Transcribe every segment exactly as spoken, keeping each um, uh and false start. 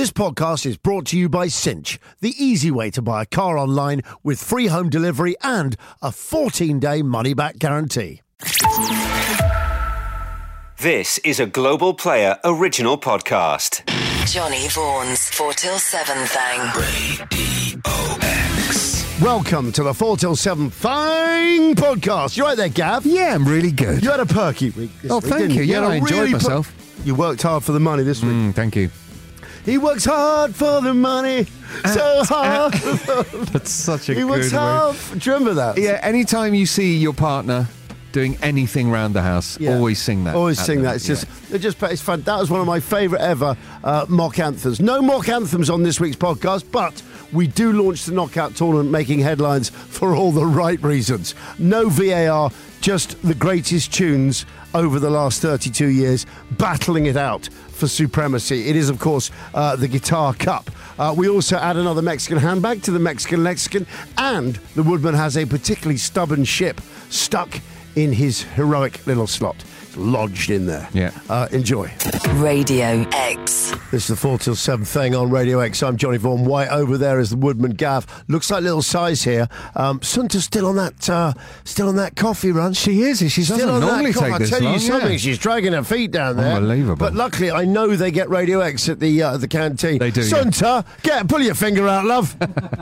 This podcast is brought to you by Cinch, the easy way to buy a car online with free home delivery and a fourteen-day money-back guarantee. This is a Global Player original podcast. Johnny Vaughan's four till seven thing. Radio X. Welcome to the four till seven thing podcast. You right there, Gav? Yeah, I'm really good. You had a perky week this Oh, week, thank didn't you. Yeah, had a I enjoyed really per- myself. You worked hard for the money this week. Mm, thank you. He works hard for the money, so hard. That's such a he good works way. hard. Do you remember that? Yeah, anytime you see your partner doing anything around the house, Yeah. always sing that. Always at sing them. that. It's Yeah. just, it just, it's fun. That was one of my favourite ever uh, mock anthems. No mock anthems on this week's podcast, but we do launch the knockout tournament, making headlines for all the right reasons. No V A R, just the greatest tunes over the last thirty-two years, battling it out for supremacy. It is, of course, uh, the Guitar Cup. Uh, we also add another Mexican handbag to the Mexican lexicon, and the Woodman has a particularly stubborn ship stuck in his heroic little slot. It's lodged in there. Yeah. Uh, enjoy. Radio X. This is the four till seven thing on Radio X. I'm Johnny Vaughan. White over there is the Woodman Gav. Looks like little size here. Um, Sunta's still on that uh, still on that coffee run. She is. She Still doesn't on normally that coffee. take I'll this tell long. you something. yeah. She's dragging her feet down there. Unbelievable. But luckily, I know they get Radio X at the uh, the canteen. They do, yeah. Sunta, get pull your finger out, love.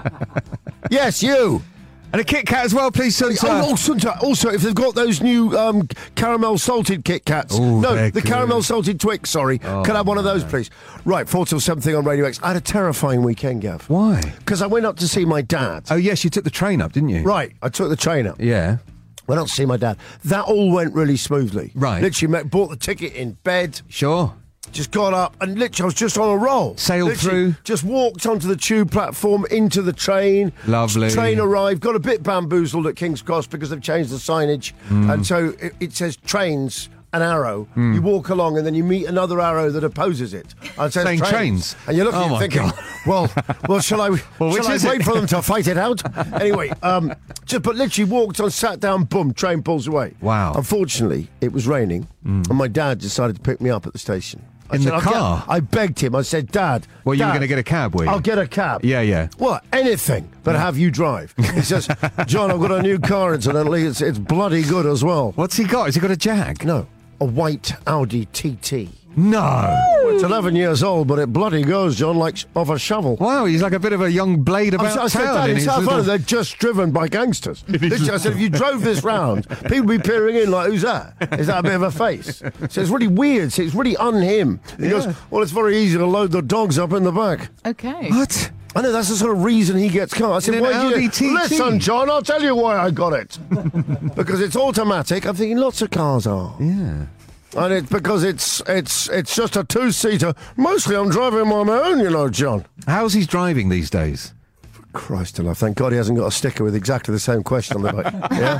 Yes, you. And a Kit Kat as well, please, Sunta. Oh, oh, Sunta, also, if they've got those new um, caramel salted Kit Kats. Ooh, no, they're the good. caramel salted Twix, sorry. Oh, Can I have one of those, please? Right, four till seven thing on Radio X. I had a terrifying weekend, Gav. Why? Because I went up to see my dad. Oh, yes, you took the train up, didn't you? Right, I took the train up. Yeah. Went up to see my dad. That all went really smoothly. Right. Literally met, bought the ticket in bed, Sure. just got up, and literally I was just on a roll. Sailed Literally through. Just walked onto the tube platform, into the train. Lovely. Train arrived, got a bit bamboozled at King's Cross because they've changed the signage. Mm. And so it, it says trains, an arrow. You walk along and then you meet another arrow that opposes it. And it says Saying trains. And you're looking Oh at it my thinking, God. well, well, shall I, Well, which shall I is wait it? for them to fight it out? Anyway, um, just, but literally walked on, sat down, boom, train pulls away. Wow. Unfortunately, it was raining and my dad decided to pick me up at the station. I In said, the "I'll get-" car? I begged him. I said, Dad. Well, you were Dad, going to get a cab, were you? I'll get a cab. Yeah, yeah. What? Anything, but have you drive. He says, John, I've got a new car, incidentally. It's, it's bloody good as well. What's he got? Has he got a Jag? No, a white Audi T T. No. It's eleven years old, but it bloody goes, John, like sh- off a shovel. Wow, he's like a bit of a young blade I about said, I said, town. Dad, in it's his how little- funny. They're just driven by gangsters. Literally, I said, if you drove this round, people would be peering in like, who's that? Is that a bit of a face? So it's really weird. So it's really un-him. He goes, well, it's very easy to load the dogs up in the back. Okay. What? I know, that's the sort of reason he gets car. I said, In an why did Audi you... T T? Listen, John, I'll tell you why I got it. Because it's automatic. I'm thinking lots of cars are. Yeah. And it's because it's it's it's just a two-seater. Mostly I'm driving on my own, you know, John. How's he driving these days? Christ alive, thank God he hasn't got a sticker with exactly the same question on the back.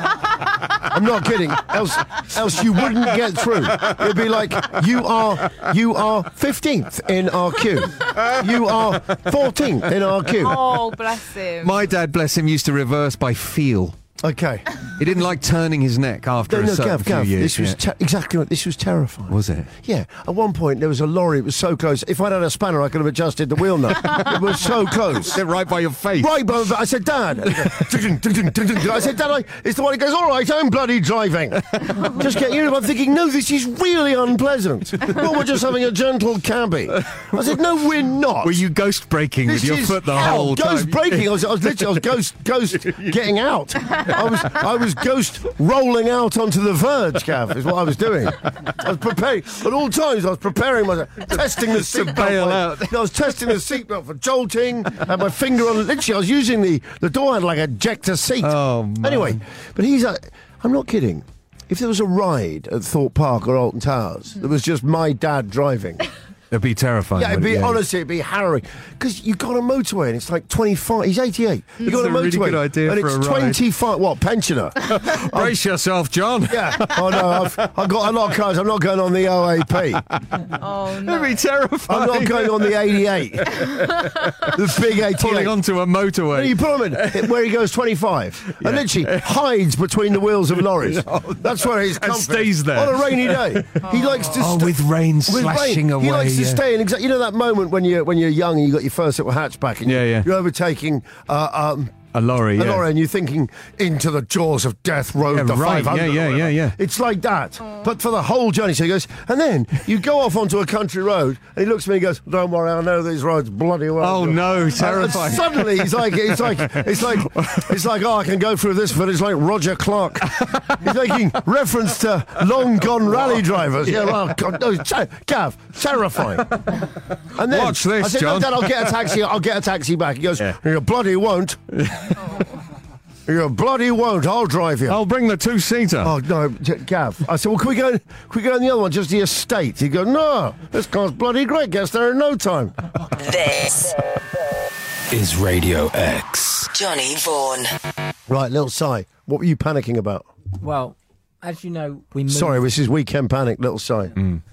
Yeah? I'm not kidding. Else, else you wouldn't get through. It'd be like, you are you are fifteenth in our queue. You are fourteenth in our queue. Oh, bless him. My dad, bless him, used to reverse by feel. Okay. He didn't like turning his neck after No, a no, certain Gav, few Gav, years. this was yeah. te- exactly what, this was terrifying. Was it? Yeah. At one point, there was a lorry, it was so close. If I'd had a spanner, I could have adjusted the wheel nut. It was so close. They're right by your face. Right, but I said, Dad. I said, Dad, I, it's the one. He goes, all right, I'm bloody driving. Just get you. I'm thinking, no, this is really unpleasant. Well, we're just having a gentle cabbie. I said, no, we're not. Were you ghost braking This with your is foot the hell. whole Ghost time? braking. I was, I was literally, I was ghost, ghost getting out. I was, I was ghost rolling out onto the verge, Gav, is what I was doing. I was preparing, at all times, I was preparing myself, testing the seatbelt. bail for- out. I was testing the seatbelt for jolting, had my finger on, literally, I was using the, the door handle like a ejector seat. Oh, man. Anyway, but he's a, I'm not kidding. If there was a ride at Thorpe Park or Alton Towers, that was just my dad driving. It'd be terrifying. Yeah, it'd be, wouldn't it? honestly, it'd be harrowing. Because you got a motorway and it's like twenty-five. He's eighty-eight. You got It's a a really motorway. good idea and for it's a ride. twenty-five. What, pensioner? Brace yourself, John. Yeah. Oh, no, I've, I've got a lot of cars. I'm not going on the O A P. Oh, no. That'd be terrifying. I'm not going on the eighty-eight. The big eighty-eight. Pulling onto a motorway. And you put him in where he goes twenty-five and literally hides between the wheels of lorries. That's where he's And comfy. stays there. On a rainy day. He likes to Oh, st- with rain with slashing rain. away. He likes to you stay in exactly. You know that moment when you're when you're young and you got your first little hatchback and Yeah, you, yeah. you're overtaking uh, um, A lorry, a yeah. lorry, and you're thinking into the jaws of death rode Yeah, the right. five hundred. Yeah, yeah, or whatever. yeah, yeah. It's like that, but for the whole journey. So he goes, and then you go off onto a country road, and he looks at me and goes, "Don't worry, I know these roads bloody well." Oh, no, And terrifying. suddenly he's like, it's like, it's like, it's like, oh, I can go through this village like Roger Clark. He's making reference to long gone rally drivers. Yeah, well, God, no, ter- Gav, terrifying. And then Watch this, I said, John. "No, Dad, I'll get a taxi. I'll get a taxi back." He goes, Yeah. "You bloody won't." You bloody won't. I'll drive you. I'll bring the two-seater. Oh no, J- Gav. I said, well, can we go? Can we go on the other one, just the estate? He goes, no, this car's bloody great. Gets there in no time. This Is Radio X. Johnny Vaughan. Right, little Si. What were you panicking about? Well, as you know, we moved, Sorry, this is weekend panic, little Si.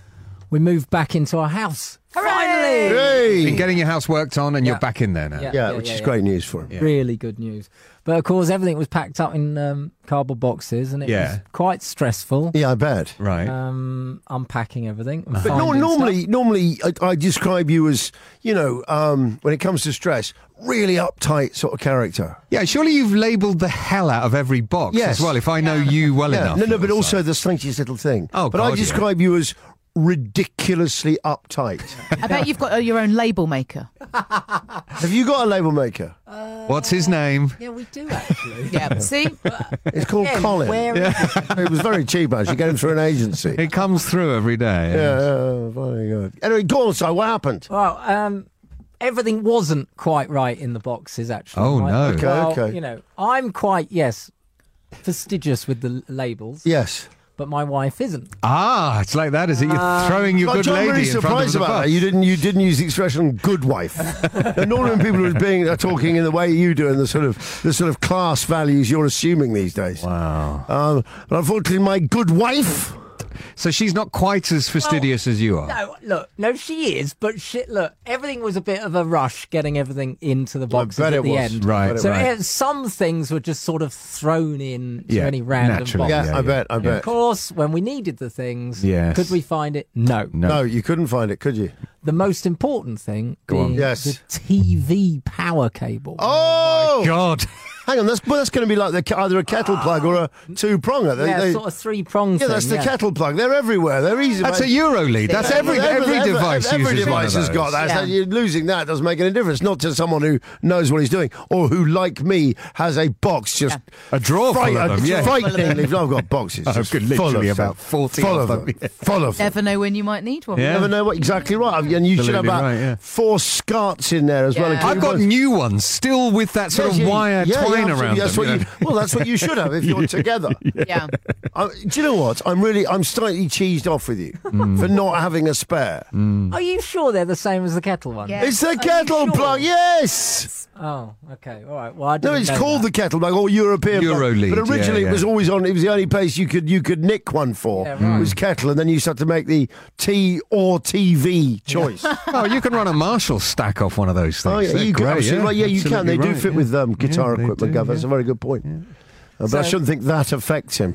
we moved back into our house. Finally! Hey, Been getting your house worked on, and you're Yeah. back in there now. Yeah. yeah, which is yeah. great news for him. Really good news. But of course, everything was packed up in um, cardboard boxes, and it Yeah. was quite stressful. Yeah, I bet. Right. Um, unpacking everything. and But no, finding normally, stuff. normally I, I describe you as, you know, um, when it comes to stress, really uptight sort of character. yeah, surely you've labelled the hell out of every box Yes. as well, if I know you well Yeah, enough. no, no, but little also Si. the slightest little thing. Oh, but I God, yeah. describe you as ridiculously uptight. I bet you've got uh, your own label maker. Have you got a label maker? What's his name? Yeah, we do actually. Yeah, see? It's called Again, Colin. where- It was very cheap, actually. Get him through an agency. It comes through every day. Yeah, yeah, very good. Anyway, go on, Si. What happened? Well, um, everything wasn't quite right in the boxes, actually. Oh, Right? no. Okay, Well, okay. You know, I'm quite, yes, fastidious with the l- labels, Yes. but my wife isn't. Ah, it's like that, is it? You're throwing your Like, good John, lady I'm really in front of surprised the about bus. that. You didn't. You didn't use the expression "good wife." And normally, when people are being are talking in the way you do, and the sort of the sort of class values you're assuming these days. Wow. Um, but unfortunately, my good wife. So she's not quite as fastidious as you are. No, look, no, she is, but shit, look, everything was a bit of a rush getting everything into the boxes bet at it the was. end. Right. Bet it So was. uh, some things were just sort of thrown in to Yeah, any random naturally, box. Yeah, yeah, I bet. I Of bet. course, when we needed the things, Yes. could we find it? No. No. No, you couldn't find it, could you? The most important thing Go on. being Yes. the T V power cable. Oh, God. hang on. That's well, that's going to be like the, either a kettle plug or a two pronger. They, yeah, they- sort of three prong yeah, thing. that's the yeah. kettle plug. They're everywhere. They're easy. That's a mate. Eurolead. That's every every every, device every uses one device of has those. got that. Yeah. So you're losing that doesn't make any difference. Not to someone who knows what he's doing or who, like me, has a box just A drawer full fright- of them, uh, yeah. frighteningly. I've got boxes. I've just got full literally of about them. forty full of of them, them. Full of them. Never know when you might need one. Yeah. You never know what exactly right. And you should have Absolutely about right, yeah. four scarts in there as well. Yeah. including I've got ones- new ones, still with that sort Yes, of yeah, wire yeah, yeah, twine absolutely. around That's them. what you you, know. well, that's what you should have if you're together. Yeah. Uh, do you know what? I'm really, I'm slightly cheesed off with you for not having a spare. Are you sure they're the same as the kettle one? Yeah. It's the Are you kettle sure? plug, yes. Oh, okay, all right. Well, I No, didn't it's know called that. the kettle plug or European plug. Eurolead, But originally yeah, it was yeah. always on. It was the only place you could you could nick one for. Yeah, right. It was kettle, and then you used to have to make the T or T V choice. Oh, you can run a Marshall stack off one of those things. Oh, yeah, They're you can, great, absolutely yeah. right. Yeah, you can. They Absolutely do right, fit yeah. with um, guitar Yeah, they equipment, do, Gav. That's yeah. a very good point. Uh, but I So- shouldn't think that affects him.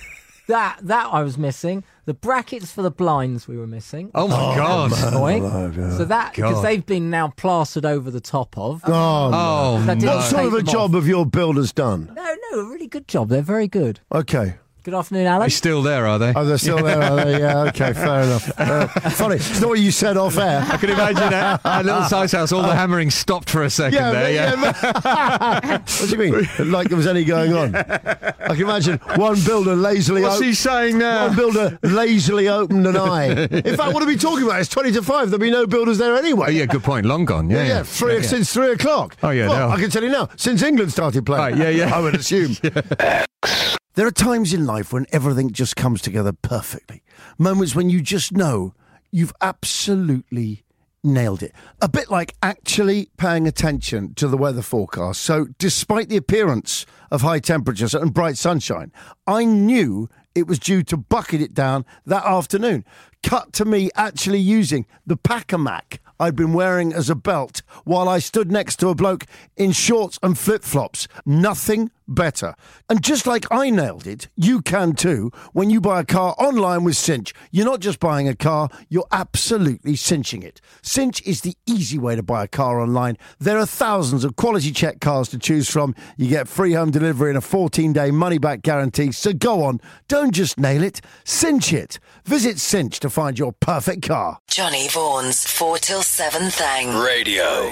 That that I was missing. The brackets for the blinds we were missing. Oh my God! Annoying. Oh, God. So that because God. they've been now plastered over the top of. Oh, Oh, That didn't what no. sort take of a them job off. have your builders done? No, no, a really good job. They're very good. Okay. Good afternoon, Alan. They're still there, are they? Oh, they're still there, are they? Yeah, okay, fair enough. Uh, funny, it's not what you said off air. I can imagine at a little size house, all the hammering stopped for a second Yeah, there. Yeah. yeah. What do you mean? Like there was any going on? I can imagine one builder lazily What's opened. he saying now? One builder lazily opened an eye. In fact, what are we talking about? It's twenty to five. There'll be no builders there anyway. Oh, yeah, good point. Long gone. Yeah, Yeah, yeah. yeah, three, Yeah, yeah. since three o'clock. Oh, yeah, Well, no. I can tell you now, since England started playing. Right, yeah, yeah. I would assume. There are times in life when everything just comes together perfectly. Moments when you just know you've absolutely nailed it. A bit like actually paying attention to the weather forecast. So despite the appearance of high temperatures and bright sunshine, I knew it was due to bucket it down that afternoon. Cut to me actually using the Packer-Mac I'd been wearing as a belt while I stood next to a bloke in shorts and flip-flops. Nothing better. And just like I nailed it, you can too when you buy a car online with Cinch. You're not just buying a car, you're absolutely cinching it. Cinch is the easy way to buy a car online. There are thousands of quality check cars to choose from. You get free home delivery and a fourteen-day money-back guarantee. So go on, don't just nail it, cinch it. Visit Cinch to find your perfect car. Johnny Vaughan's four till seven thing. Radio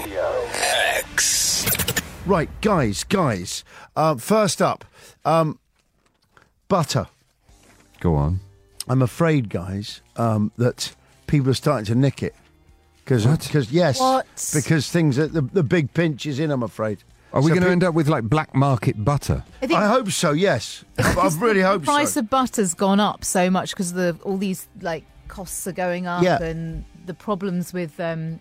X. Right, guys, guys. Uh, first up, um, butter. Go on. I'm afraid, guys, um, that people are starting to nick it. Because, yes, What? because things, are, the, the big pinch is in, I'm afraid. Are we So going to pe- end up with like black market butter? I think I hope so, yes. I, I really the hope price so. of butter's gone up so much because the all these like costs are going up Yeah. and the problems with um,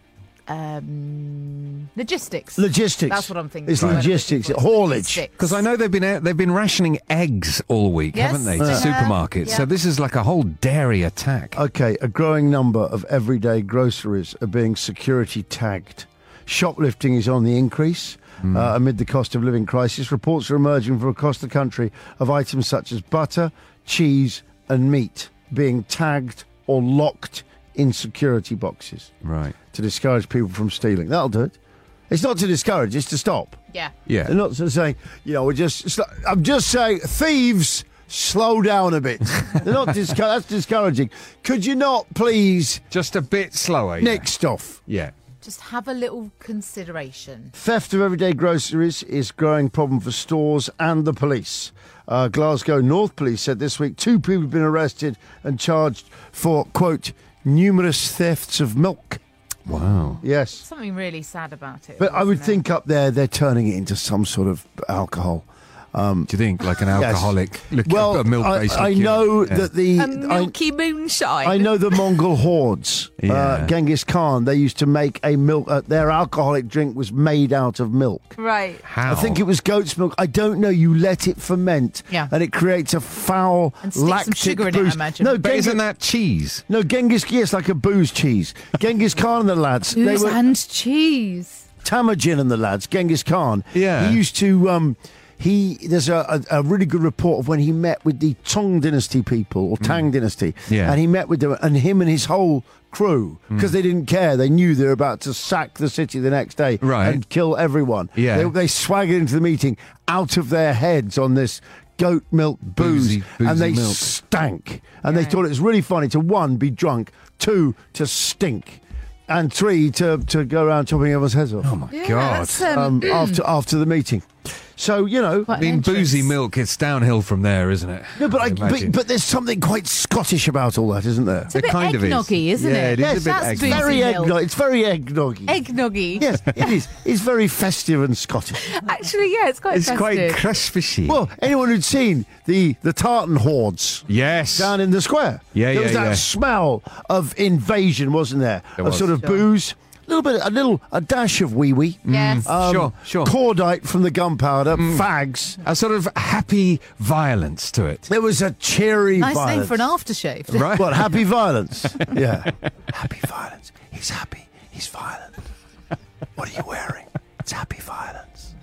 um, logistics. Logistics. That's what I'm thinking. It's Right. logistics, It's haulage. logistics. Because I know they've been out, they've been rationing eggs all week, Yes, haven't they, to they have. supermarkets? Yeah. So this is like a whole dairy attack. Okay, a growing number of everyday groceries are being security tagged. Shoplifting is on the increase. Uh, amid the cost of living crisis, reports are emerging from across the country of items such as butter, cheese and meat being tagged or locked in security boxes Right. to discourage people from stealing. That'll do it. It's not to discourage, it's to stop. Yeah. Yeah. They're not sort of saying, you know, we're just, it's like- I'm just saying, thieves, slow down a bit. They're not discour- that's discouraging. Could you not please Just a bit slower. yeah. nick stuff? Yeah. Just have a little consideration. Theft of everyday groceries is a growing problem for stores and the police. Uh, Glasgow North Police said this week two people have been arrested and charged for, quote, numerous thefts of milk. Wow. Yes. Something really sad about it. But I would isn't think up there they're turning it into some sort of alcohol. Do you think like an Yes. alcoholic? Liquor, Well, a milk-based I, I liqueur? know Yeah. that the... it? A I- milky moonshine. I know the Mongol hordes. Uh, Yeah. Genghis Khan, they used to make a milk... Uh, their alcoholic drink was made out of milk. Right. How? I think it was goat's milk. I don't know. You let it ferment, Yeah. and it creates a foul And stick some lactic sugar in it, I booze. imagine. No, But Genghis, isn't that cheese? no Genghis. Yes, like a booze cheese. Genghis Khan and the lads. They Booze were and cheese. Temujin and the lads. Genghis Khan. Yeah. He used to. Um, he there's a, a, a really good report of when he met with the Tang Dynasty people or Tang Dynasty. Yeah. And he met with them, and him and his whole crew, because they didn't care. They knew they were about to sack the city the next day Right. and kill everyone. Yeah. They, they swaggered into the meeting out of their heads on this goat milk booze, Boozy- and boozy they milk. stank. And they Right. thought it was really funny to, one, be drunk, two, to stink, and three, to, to go around chopping everyone's heads off. Oh my Yeah, God. that's, um, um, after after the meeting. So, you know... Quite I mean, an boozy entrance. milk, it's downhill from there, isn't it? No, but, I, imagine. but but there's something quite Scottish about all that, isn't there? It's a It bit kind of is. eggnoggy, isn't Yeah, it? it is a bit That's eggnoggy. boozy Very milk. eggnog. It's very eggnoggy. Eggnoggy. Yes, it is. It's very festive and Scottish. Actually, yeah, it's quite It's quite festive. crispy. Well, anyone who'd seen the the tartan hordes yes. down in the square, Yeah, there was yeah, that yeah. smell of invasion, wasn't there? There of was. sort of Sure. booze, a little bit, a little, a dash of wee wee. Yes. Um, Sure, sure. Cordite from the gunpowder, fags. A sort of happy violence to it. There was a cheery Nice violence. name for an aftershave. Right? What, happy violence? Yeah. Happy violence. He's happy. He's violent. What are you wearing? It's happy violence.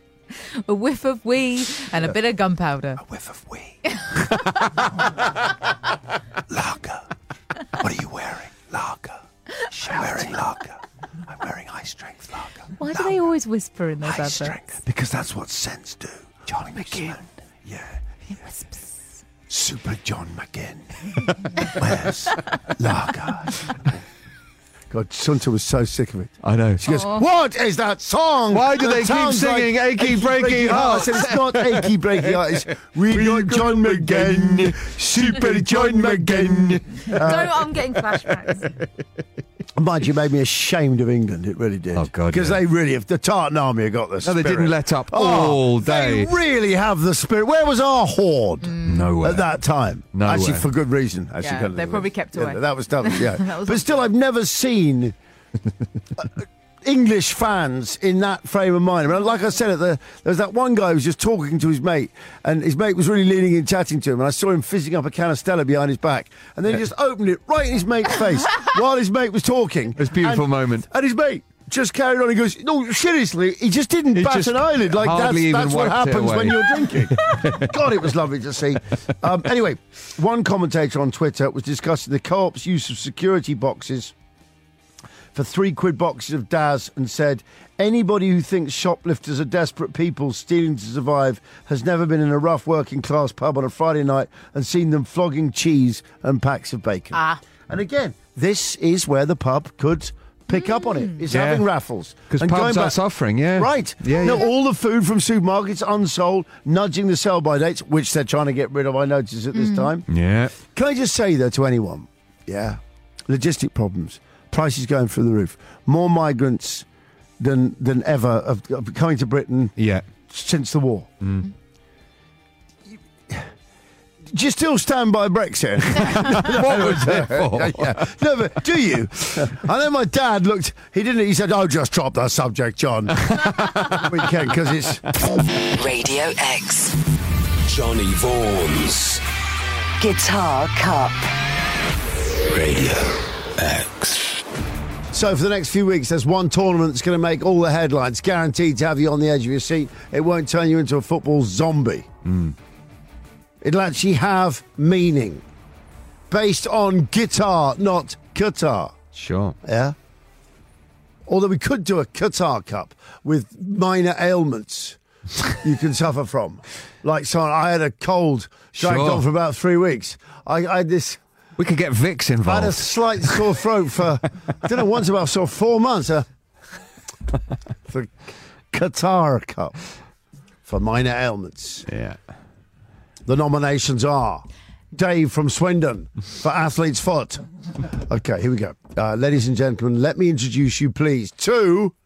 A whiff of wee and a bit of gunpowder. A whiff of wee. Lager. What are you wearing? Lager. She's wearing lager. I'm wearing high strength lager. Why do they always whisper in those High adverts? strength. Because that's what scents do. Johnny McGinn. Yeah. He whispers. Super John McGinn. Where's lager? God, Sunta was so sick of it. I know. She goes, what is that song? Why do That they keep sounds singing like Achy Breaky Heart? I said, it's not Achy Breaky Heart. It's We Got John McGinn. Super John McGinn. Don't, I'm getting flashbacks. Mind you, made me ashamed of England. It really did. Oh, God, Because yeah. they really have, the Tartan Army have got the No, spirit. they didn't let up Oh, all day. They really have the spirit. Where was our horde Nowhere. at that time? Nowhere. Actually, for good reason. Actually, Yeah, kind of- they probably kept away. Yeah, that was tough, yeah. That was- But still, I've never seen uh, English fans in that frame of mind. I mean, like I said, at the, there was that one guy who was just talking to his mate, and his mate was really leaning in, chatting to him, and I saw him fizzing up a can of Stella behind his back, and then he just opened it right in his mate's face while his mate was talking. It was a beautiful and, moment. And his mate just carried on. He goes, no, seriously, he just didn't He bat just an eyelid. Like, that's, hardly even that's what wiped it happens away. when you're drinking. God, it was lovely to see. Um, anyway, one commentator on Twitter was discussing the Co-op's use of security boxes for three quid boxes of Daz and said, anybody who thinks shoplifters are desperate people stealing to survive has never been in a rough working class pub on a Friday night and seen them flogging cheese and packs of bacon. Ah. And again, this is where the pub could pick up on it. It's Yeah. having raffles. Because And pubs going are back- suffering, yeah. Right. Yeah, no, yeah. all the food from supermarkets unsold, nudging the sell-by dates, which they're trying to get rid of, I notice, at this time. Yeah. Can I just say, though, to anyone, yeah, logistic problems, prices going through the roof, more migrants than than ever of, of coming to Britain Yeah. since the war. Do you still stand by Brexit? What was it for? Yeah. No, but do you? I know my dad looked, he didn't, he said, oh, just drop that subject, John. Weekend, because it's... Radio X. Johnny Vaughan's Guitar Cup. Radio X. So for the next few weeks, there's one tournament that's going to make all the headlines, guaranteed to have you on the edge of your seat. It won't turn you into a football zombie. It'll actually have meaning. Based on guitar, not Qatar. Sure. Yeah? Although we could do a Qatar Cup with minor ailments you can suffer from. Like, so I had a cold, dragged Sure. on for about three weeks. I, I had this... We could get Vix I had a involved. slight sore throat for, I don't know, once about sort of four months. Uh, the Qatar Cup for minor ailments. Yeah. The nominations are Dave from Swindon for Athlete's Foot. Okay, here we go. Uh, ladies and gentlemen, let me introduce you, please, to...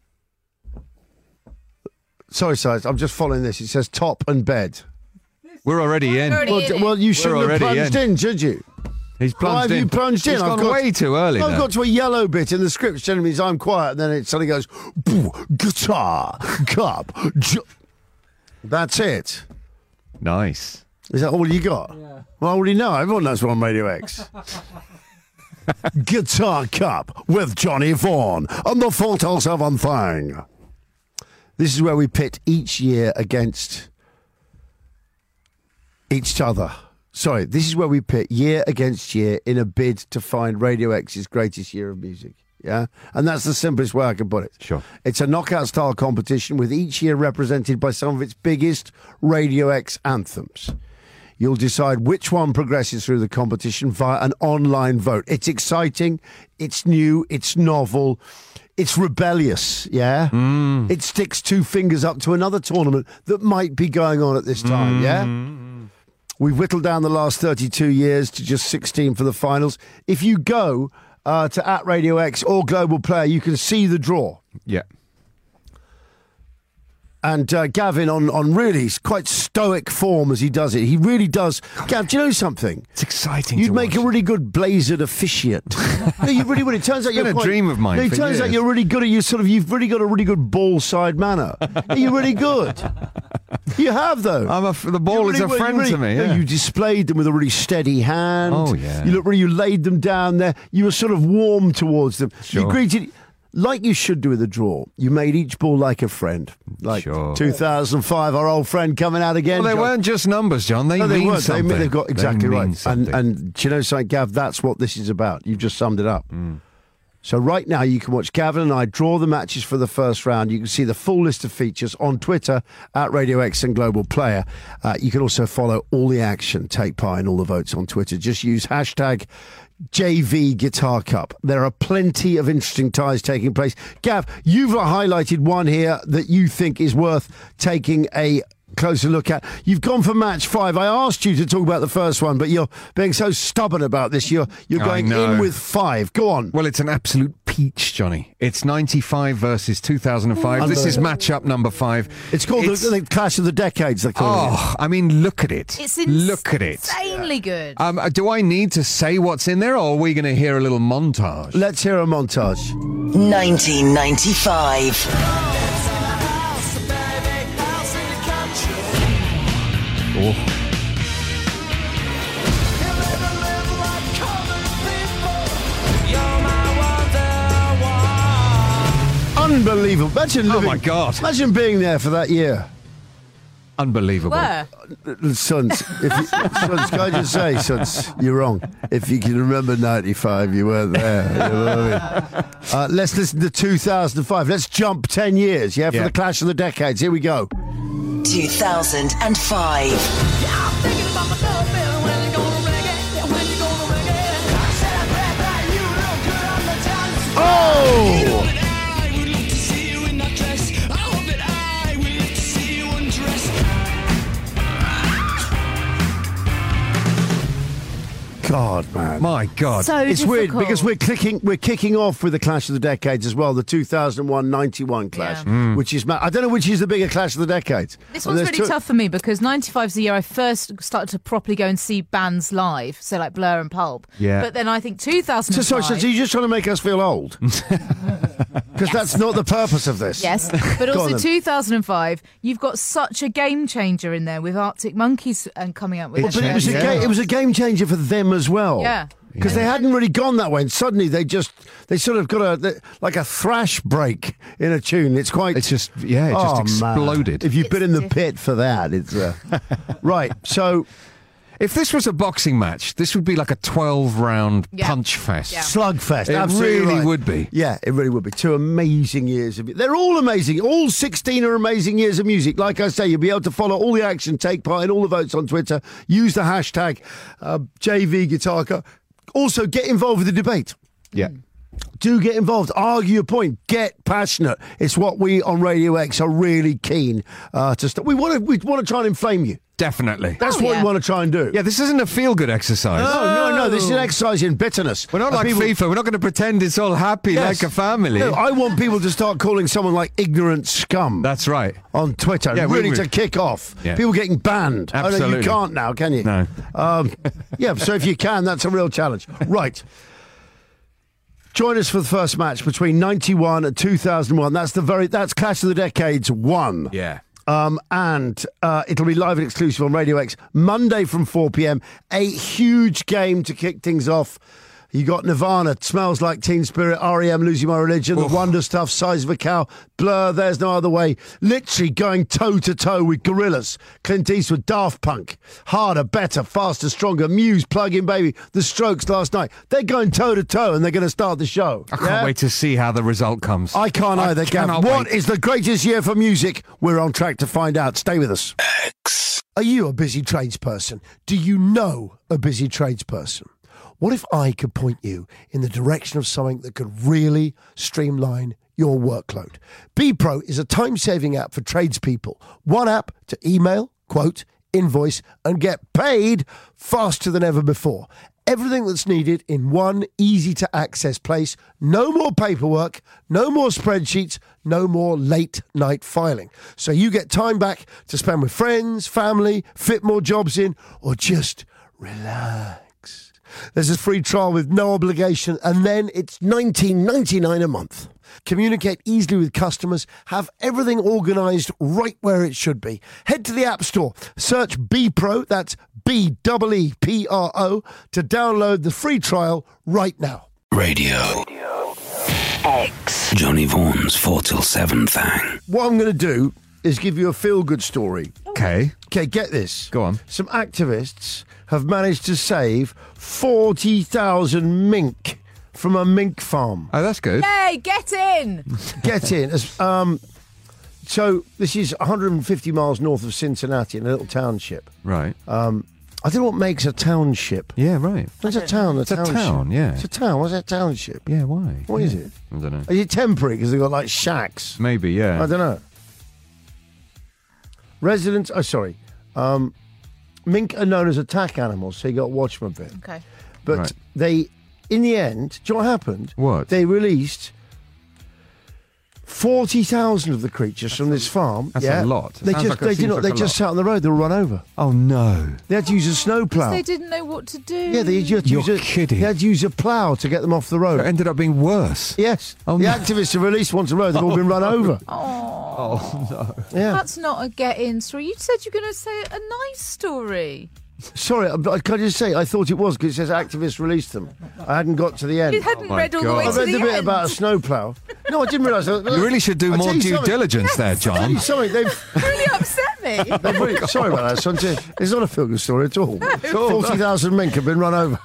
Sorry, size. I'm just following this. It says top and bed. We're already in. Already- Well, in d- it. well you shouldn't have already plunged in. in. should you? He's plunged Why have in. you plunged in? He's I've gone got- way too early. I've though. got to a yellow bit in the script, which generally means I'm quiet, and then it suddenly goes, "Boo, guitar, cup. J-" That's it. Nice. Is that all you got? Yeah. Well, I already know. Everyone knows we're on Radio X. Guitar Cup with Johnny Vaughan on the four till seven thing. This is where we pit each year against each other. Sorry, this is where we pit year against year in a bid to find Radio X's greatest year of music. Yeah? And that's the simplest way I can put it. Sure. It's a knockout style competition with each year represented by some of its biggest Radio X anthems. You'll decide which one progresses through the competition via an online vote. It's exciting, it's new, it's novel, it's rebellious, yeah? Mm. It sticks two fingers up to another tournament that might be going on at this time, mm. yeah? We've whittled down the last thirty-two years to just sixteen for the finals. If you go uh, to at Radio X or Global Player, you can see the draw. Yeah. And uh, Gavin, on, on really quite stoic form as he does it, he really does. Gav, do you know something? It's exciting You'd to make watch. a really good blazered officiant. No, you really would. It turns out It's you're been a quite, dream of mine No, it for turns out years. you're really good at you sort of. You've really got a really good ball side manner. You're really good. You have though. I'm a f- the ball You is a really- friend you really- to me. no, Yeah. You displayed them with a really steady hand. Oh, yeah. You look really. You laid them down there. You were sort of warm towards them. You Sure. greeted. Like you should do with a draw. You made each ball like a friend. Like Sure. two thousand five, our old friend coming out again. Well, they John. weren't just numbers, John. They No, they mean weren't. They something. mean- they've got They exactly mean right. And, something. and do you know something, Gav? That's what this is about. You've just summed it up. So right now you can watch Gavin and I draw the matches for the first round. You can see the full list of features on Twitter at Radio X and Global Player. Uh, you can also follow all the action, take part in all the votes on Twitter. Just use hashtag J V Guitar Cup. There are plenty of interesting ties taking place. Gav, you've highlighted one here that you think is worth taking a closer look at. You've gone for match five. I asked you to talk about the first one, but you're being so stubborn about this. You're you're I going know. in with five. Go on. Well, it's an absolute peach, Johnny. It's ninety-five versus two thousand five. This is matchup number five. It's called It's- the, the Clash of the Decades. They call it. Oh, I mean, look at it. It's look at it. insanely good. Um, uh, do I need to say what's in there, or are we going to hear a little montage? Let's hear a montage. nineteen ninety-five. Oh. Unbelievable. Imagine Oh, living, my God. Imagine being there for that year. Unbelievable. Where? Sons, if you, sons, can I just say, sons, you're wrong. If you can remember ninety-five, you weren't there. You know what I mean? uh, let's listen to two thousand five. Let's jump ten years, yeah, for Yeah. the clash of the decades. Here we go. two thousand five. Oh! God, man. My God. So It's weird difficult. because we're clicking, we're kicking off with the Clash of the Decades as well, the two thousand one ninety-one clash, Yeah. which is ma- I don't know which is the bigger Clash of the Decades. This Oh, one's there's really two- tough for me because ninety-five is the year I first started to properly go and see bands live, so like Blur and Pulp. Yeah. But then I think two thousand five... So sorry, so you're just trying to make us feel old? Because that's not the purpose of this. Yes, but Go on also then. two thousand five, you've got such a game changer in there with Arctic Monkeys and coming out with Well, but it was, a Yeah. ga- it was a game changer for them as well. Yeah. Because they hadn't really gone that way, and suddenly they just they sort of got a they- like a thrash break in a tune. It's quite. It's just, yeah, it just Oh, man. exploded. If you've been in the It's pit for that, it's uh... right. So If this was a boxing match, this would be like a twelve-round Yeah. punch fest. Yeah. slugfest. It absolutely really right. would be. Yeah, it really would be. Two amazing years of. They're all amazing. All sixteen are amazing years of music. Like I say, you'll be able to follow all the action, take part in all the votes on Twitter. Use the hashtag uh, J V Guitarca. Also, get involved with the debate. Yeah. Do get involved. Argue your point. Get passionate. It's what we on Radio X are really keen uh, to start. We want to. We want to try and inflame you. Definitely. That's Oh, what yeah. we want to try and do. Yeah, this isn't a feel-good exercise. No, no, no. This is an exercise in bitterness. We're not And like people- FIFA. We're not going to pretend it's all happy Yes. like a family. No, I want people to start calling someone like ignorant scum. That's right. On Twitter, Yeah, we- really we- to kick off. Yeah. People getting banned. I know you Absolutely. can't now, can you? No. Um, yeah, so if you can, that's a real challenge. Right. Join us for the first match between ninety-one and two thousand one. That's the very that's Clash of the Decades one. Yeah. Um, and uh, it'll be live and exclusive on Radio X Monday from four p.m. A huge game to kick things off. You got Nirvana, Smells Like Teen Spirit, R E M, Losing My Religion, The Wonder Stuff, Size of a Cow, Blur, There's No Other Way. Literally going toe-to-toe with Gorillaz, Clint Eastwood, Daft Punk, Harder, Better, Faster, Stronger, Muse, Plug-In Baby, The Strokes last night. They're going toe-to-toe and they're going to start the show. I can't Yeah? wait to see how the result comes. I can't I either, Gav. cannot What wait. is the greatest year for music? We're on track to find out. Stay with us. X. Are you a busy tradesperson? Do you know a busy tradesperson? What if I could point you in the direction of something that could really streamline your workload? BPro is a time-saving app for tradespeople. One app to email, quote, invoice, and get paid faster than ever before. Everything that's needed in one easy-to-access place. No more paperwork, no more spreadsheets, no more late-night filing. So you get time back to spend with friends, family, fit more jobs in, or just relax. There's a free trial with no obligation, and then it's nineteen ninety-nine a month. Communicate easily with customers, have everything organised right where it should be. Head to the App Store, search BPro, that's B E E P R O, to download the free trial right now. Radio. X. Johnny Vaughan's four till seven thing. What I'm going to do is give you a feel-good story. Okay. Okay, get this. Go on. Some activists have managed to save forty thousand mink from a mink farm. Oh, that's good. Yay, get in! Get in. As, um, so this is one hundred fifty miles north of Cincinnati in a little township. Right. Um, I don't know what makes a township. Yeah, right. What's a town? A It's a township? town, yeah. It's a town. What's a township? Yeah, why? What yeah. is it? I don't know. Is it temporary because they've got like shacks? Maybe, yeah. I don't know. Residents, oh sorry, um, mink are known as attack animals, so you got to watch them a bit. Okay. But Right. they, in the end, do you know what happened? What? They released forty thousand of the creatures from this farm. That's yeah. a lot. They Sounds just, like a- they did seems not. like They a just lot. sat on the road. They were run over. Oh, no. They had to use a snow plough. They didn't know what to do. Yeah, they had to You're use a, kidding. They had to use a plough to get them off the road. It ended up being worse. Yes. Oh, the no. activists have released once a road. They've all been run over. Oh, no. Yeah. That's not a get in story. You said you were going to say a nice story. Sorry, I- can I just say, I thought it was because it says activists released them. I hadn't got to the end. You hadn't my read all the God. way I to read the, the bit end. about a snowplow. No, I didn't realise. that- You really should do I'll more tell you due something. diligence there, Tell John. you something, they've... really upset me. they've really, sorry about that, son. It's not a feel-good story at all. forty thousand mink have been run over.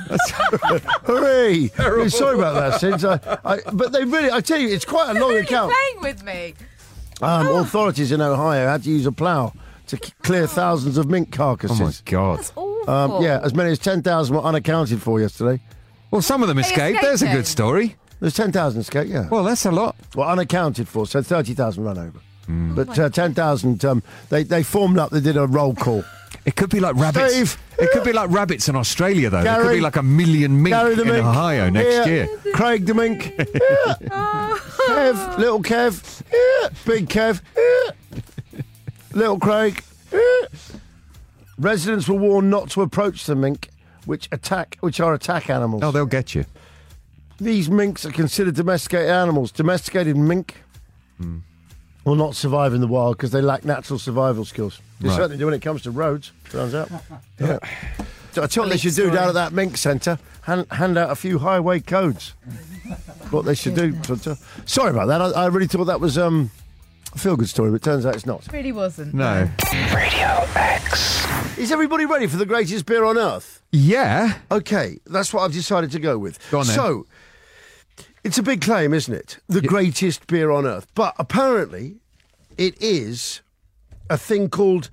Hooray! Really sorry about that, Sid. I, I, but they really, I tell you, it's quite a long You're account. playing with me. Um, authorities in Ohio had to use a plough to c- clear thousands of mink Oh, carcasses. my God. That's awful. Um, yeah, as many as ten thousand were unaccounted for yesterday. Well, some of them They escaped. There's a escaped good story. There's ten thousand escaped, yeah. Well, that's a lot. Well, unaccounted for, so thirty thousand run over. Hmm. But uh, ten thousand, um, they, they formed up, they did a roll call. It could be like rabbits. Steve. It could be like rabbits in Australia, though. There could Gary. be like a million mink Gary the in mink. Ohio next Yeah. year. Craig the mink. Yeah. Kev, little Kev. Yeah. Big Kev. Yeah. Little Craig. Yeah. Residents were warned not to approach the mink, which attack, which are attack animals. Oh, they'll get you. These minks are considered domesticated animals. Domesticated mink Hmm. will not survive in the wild because they lack natural survival skills. They Right. certainly do when it comes to roads, turns out. Yeah. So I tell you what they should do Police down story. at that mink centre, hand, hand out a few highway codes. What they should do. Hunter. Sorry about that. I, I really thought that was um, a feel-good story, but it turns out it's not. really wasn't. No. Radio X. Is everybody ready for the greatest beer on earth? Yeah. Okay, that's what I've decided to go with. Go on then. So, it's a big claim, isn't it? The greatest beer on earth. But apparently, it is a thing called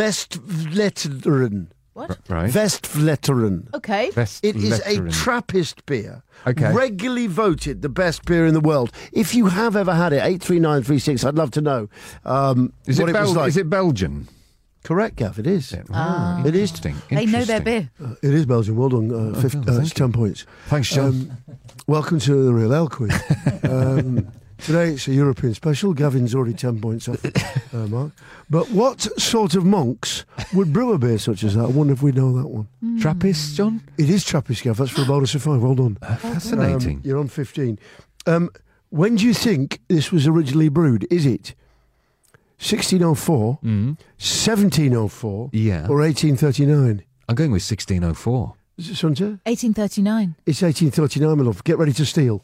Westvleteren. What? Right. Westvleteren. Okay. Best It is a lettering. Trappist beer. Okay. Regularly voted the best beer in the world. If you have ever had it, eight three nine three six, I'd love to know um, Is what it, it, was Bel- like. is it Belgian? Correct, Gav, it is. Ah. It is. Interesting. They know their Interesting. beer. It is Belgian. Well done. Uh, fifty, uh, it's ten points. Thanks, John. Um, welcome to the Real Ale Quiz. Um, today it's a European special. Gavin's already ten points off, uh, Mark. But what sort of monks would brew a beer such as that? I wonder if we know that one. Trappist, John? It is Trappist, Gav. That's for a bonus of five. Well done. Fascinating. Um, you're on fifteen. Um, when do you think this was originally brewed? Is it sixteen oh four, seventeen oh four, Yeah. or eighteen thirty-nine? I'm going with sixteen oh four. Is it, Sunter? eighteen thirty-nine. It's eighteen thirty-nine, my love. Get ready to steal.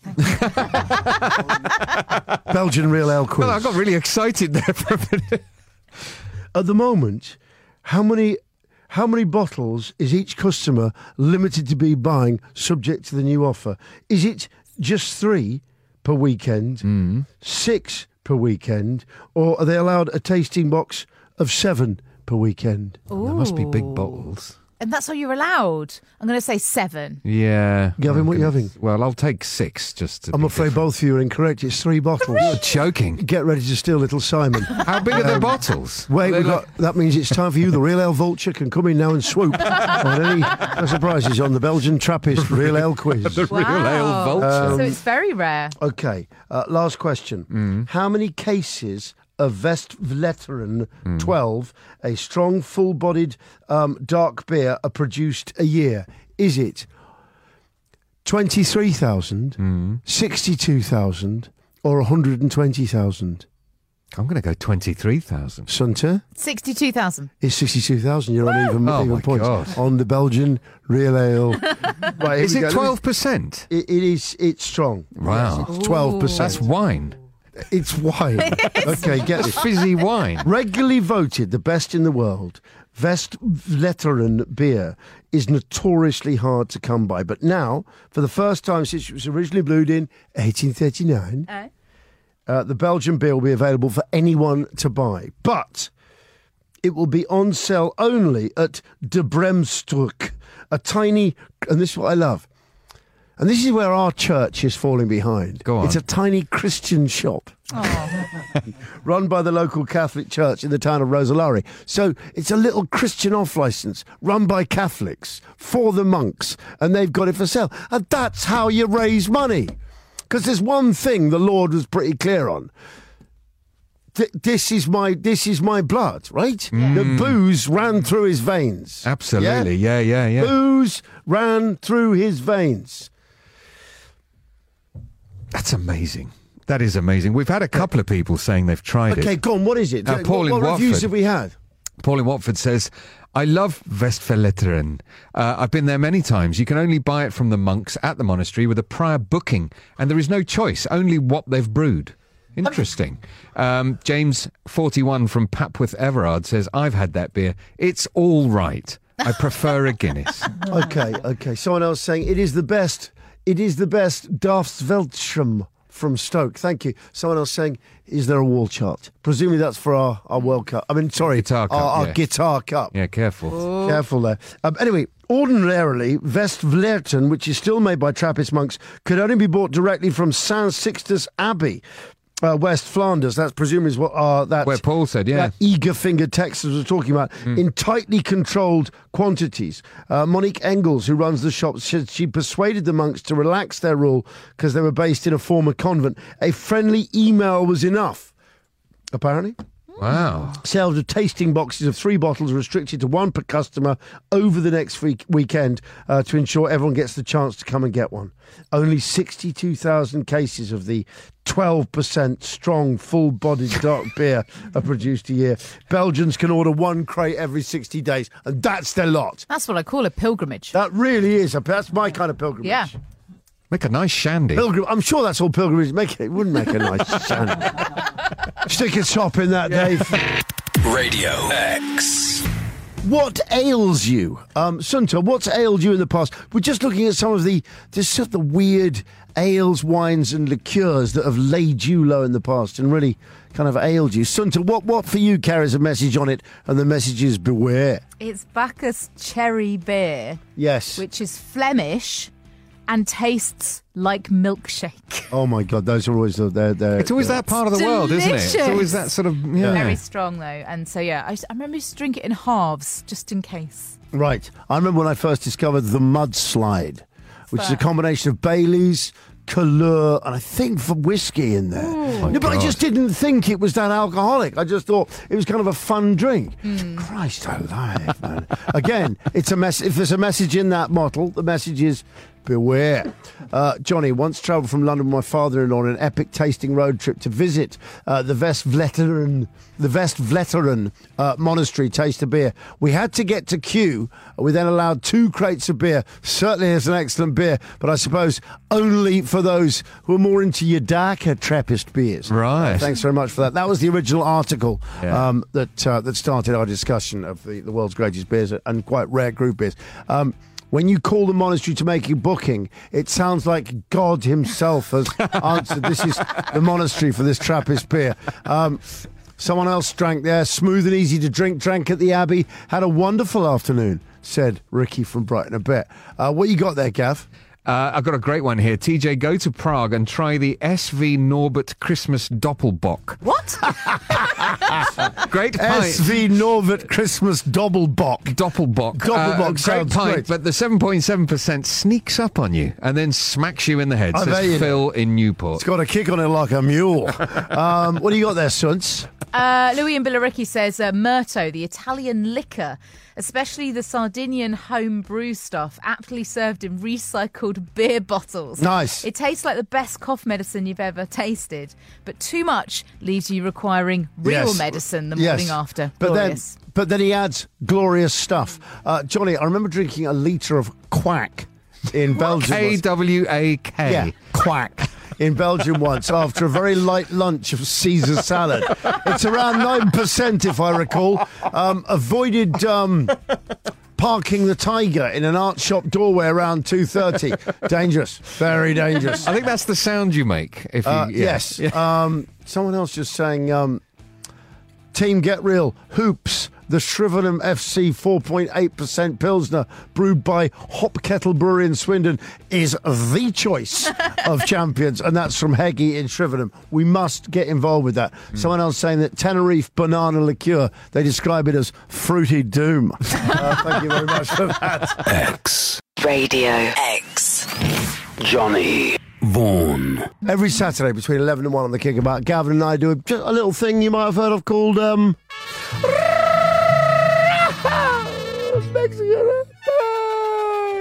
Belgian Real Ale Quiz. Well, I got really excited there for a minute. At the moment, how many how many bottles is each customer limited to be buying subject to the new offer? Is it just three per weekend, six per weekend, or are they allowed a tasting box of seven per weekend? There must be big bottles. And that's all you're allowed. I'm going to say seven. Yeah. Gavin, I'm what are you gonna- having? Well, I'll take six just to I'm be afraid different. both of you are incorrect. It's three bottles. You're joking. Get ready to steal, little Simon. How big are the bottles? Wait, Are they we've like- got, that means it's time for you. The Real Ale Vulture can come in now and swoop on any no surprises on the Belgian Trappist Real Ale Quiz. the real ale Wow. vulture. so it's very rare. Okay, uh, last question. Mm. How many cases of Westvleteren twelve, a strong, full-bodied um, dark beer, are produced a year? Is it twenty-three thousand, Mm. sixty-two thousand, or one hundred twenty thousand? I'm going to go twenty-three thousand. Sunter? sixty-two thousand. It's sixty-two thousand. You're on even, Oh, even my points God. on the Belgian Real Ale. Right, here Is we go. it twelve percent? It, it is. It's strong. Wow. It's twelve percent. That's wine. It's wine. Okay, get this. Fizzy wine. Regularly voted the best in the world, Westvleteren beer is notoriously hard to come by. But now, for the first time since it was originally brewed in eighteen thirty-nine, Oh. uh, the Belgian beer will be available for anyone to buy. But it will be on sale only at De Bremstuk, a tiny, and this is what I love, and this is where our church is falling behind. Go on. It's a tiny Christian shop run by the local Catholic church in the town of Rosalari. So it's a little Christian off-licence run by Catholics for the monks, and they've got it for sale. And that's how you raise money. Because there's one thing the Lord was pretty clear on. Th- this is my this is my blood, right? The booze ran through his veins. Absolutely. Yeah, yeah, yeah. Booze ran through his veins. That's amazing. That is amazing. We've had a couple of people saying they've tried Okay, it. go on. What is it? Uh, Paul what in what reviews Watford. have we had? Paul in Watford says, I love Westfälleteren. Uh, I've been there many times. You can only buy it from the monks at the monastery with a prior booking, and there is no choice, only what they've brewed. Interesting. Um, James, forty-one from Papworth Everard, says, I've had that beer. It's all right. I prefer a Guinness. Okay, okay. Someone else saying, it is the best, it is the best Darfsveldschirm from Stoke. Thank you. Someone else saying, is there a wall chart? Presumably that's for our, our World Cup. I mean, sorry, Guitar cup, our, our yeah. guitar cup. Yeah, careful. Oh. Careful there. Um, anyway, ordinarily, Westvleteren, which is still made by Trappist monks, could only be bought directly from Saint Sixtus Abbey, uh, West Flanders. That's presumably is what uh, that Where Paul said, yeah. that eager-fingered Texas was talking about, Mm. in tightly controlled quantities. Uh, Monique Engels, who runs the shop, said she persuaded the monks to relax their rule because they were based in a former convent. A friendly email was enough, apparently. Wow. Sales of tasting boxes of three bottles restricted to one per customer over the next week, weekend uh, to ensure everyone gets the chance to come and get one. Only sixty-two thousand cases of the twelve percent strong, full-bodied dark beer are produced a year. Belgians can order one crate every sixty days, and that's their lot. That's what I call a pilgrimage. That really is. A, that's my kind of pilgrimage. Yeah. Make a nice shandy. Pilgrim, I'm sure that's all pilgrimage. Make it, it wouldn't make a nice shandy. Stick a top in that, Dave. Radio X. What ails you? Um, Sunta, what's ailed you in the past? We're just looking at some of the just sort of the weird ales, wines and liqueurs that have laid you low in the past and really kind of ailed you. Sunta, what, what for you carries a message on it, and the message is beware? It's Bacchus Cherry Beer, Yes. which is Flemish and tastes like milkshake. Oh my God, those are always the... They're, they're, It's always they're- that part of the world, isn't it? It's delicious. always that sort of... Yeah. Very strong, though. And so, yeah, I, I remember used to drink it in halves, just in case. Right. I remember when I first discovered the mudslide, which is a Fair. combination of Baileys, Kahlua, and I think for whiskey in there. Oh no, but I God. just didn't think it was that alcoholic. I just thought it was kind of a fun drink. Christ alive, man. Again, it's a mess. If there's a message in that bottle, the message is beware. Uh, Johnny once travelled from London with my father-in-law on an epic tasting road trip to visit uh, the Westvleteren, the Westvleteren uh, monastery, taste of beer. We had to get to Kew. We then allowed two crates of beer. Certainly is an excellent beer, but I suppose only for those who are more into your darker Trappist beers. Right. Uh, thanks very much for that. That was the original article Yeah. um, that uh, that started our discussion of the, the world's greatest beers and quite rare group beers. Um, When you call the monastery to make a booking, it sounds like God himself has answered. This is the monastery for this Trappist beer. Um, someone else drank there, smooth and easy to drink, drank at the Abbey, had a wonderful afternoon, said Ricky from Brighton a bit. Uh, what you got there, Gav? Uh, I've got a great one here. T J, go to Prague and try the S V Norbert Christmas Doppelbock. What? Great pint. S V Norbert Christmas Doppelbock. Doppelbock. Doppelbock Uh, great sounds pint, great. but the seven point seven percent sneaks up on you and then smacks you in the head. I bet you Says know. Phil in Newport. It's got a kick on it like a mule. um, what do you got there, Sunts? Uh, Louis in Billericay says uh, Murto, the Italian liquor, especially the Sardinian home brew stuff, aptly served in recycled beer bottles. Nice. It tastes like the best cough medicine you've ever tasted, but too much leaves you requiring real Yes. medicine the Yes. morning after. But Glorious. then, but then he adds glorious stuff. Uh, Johnny, I remember drinking a litre of quack in Belgium. K once. W A K. Yeah, quack. In Belgium once after a very light lunch of Caesar salad. It's around nine percent if I recall. Um, avoided um, parking the Tiger in an art shop doorway around two thirty. Dangerous. Very dangerous. I think that's the sound you make. If you, Uh, yeah. yes. Um, someone else just saying, um, Team Get Real, Hoops, the Shrivenham F C four point eight percent Pilsner, brewed by Hop Kettle Brewery in Swindon, is the choice of champions. And that's from Heggie in Shrivenham. We must get involved with that. Mm. Someone else saying that Tenerife Banana Liqueur, they describe it as fruity doom. uh, thank you very much for that. X. Radio X. Johnny Vaughan. Every Saturday between eleven and one on the Kickabout, Gavin and I do a, just a little thing you might have heard of called um, Mexican.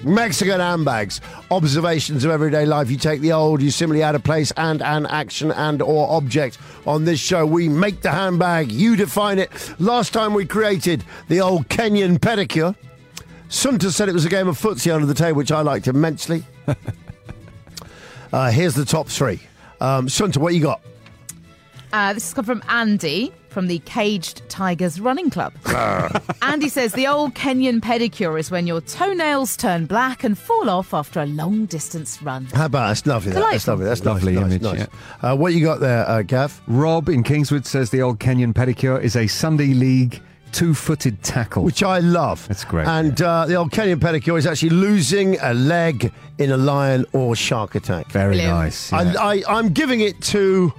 Mexican handbags. Observations of everyday life. You take the old, you simply add a place and an action and or object. On this show, we make the handbag. You define it. Last time we created the old Kenyan pedicure. Sunta said it was a game of footsie under the table, which I liked immensely. uh, here's the top three. Um, Sunta, what you got? Uh, this has come from Andy from the Caged Tigers Running Club. Andy says the old Kenyan pedicure is when your toenails turn black and fall off after a long distance run. How about that's lovely. That. That's lovely. That's Lovely nice, image, nice, nice. yeah. Uh, what you got there, uh, Gav? Rob in Kingswood says the old Kenyan pedicure is a Sunday league two-footed tackle. Which I love. That's great. And uh, the old Kenyan pedicure is actually losing a leg in a lion or shark attack. Very Brilliant. nice. Yeah. I, I, I'm giving it to,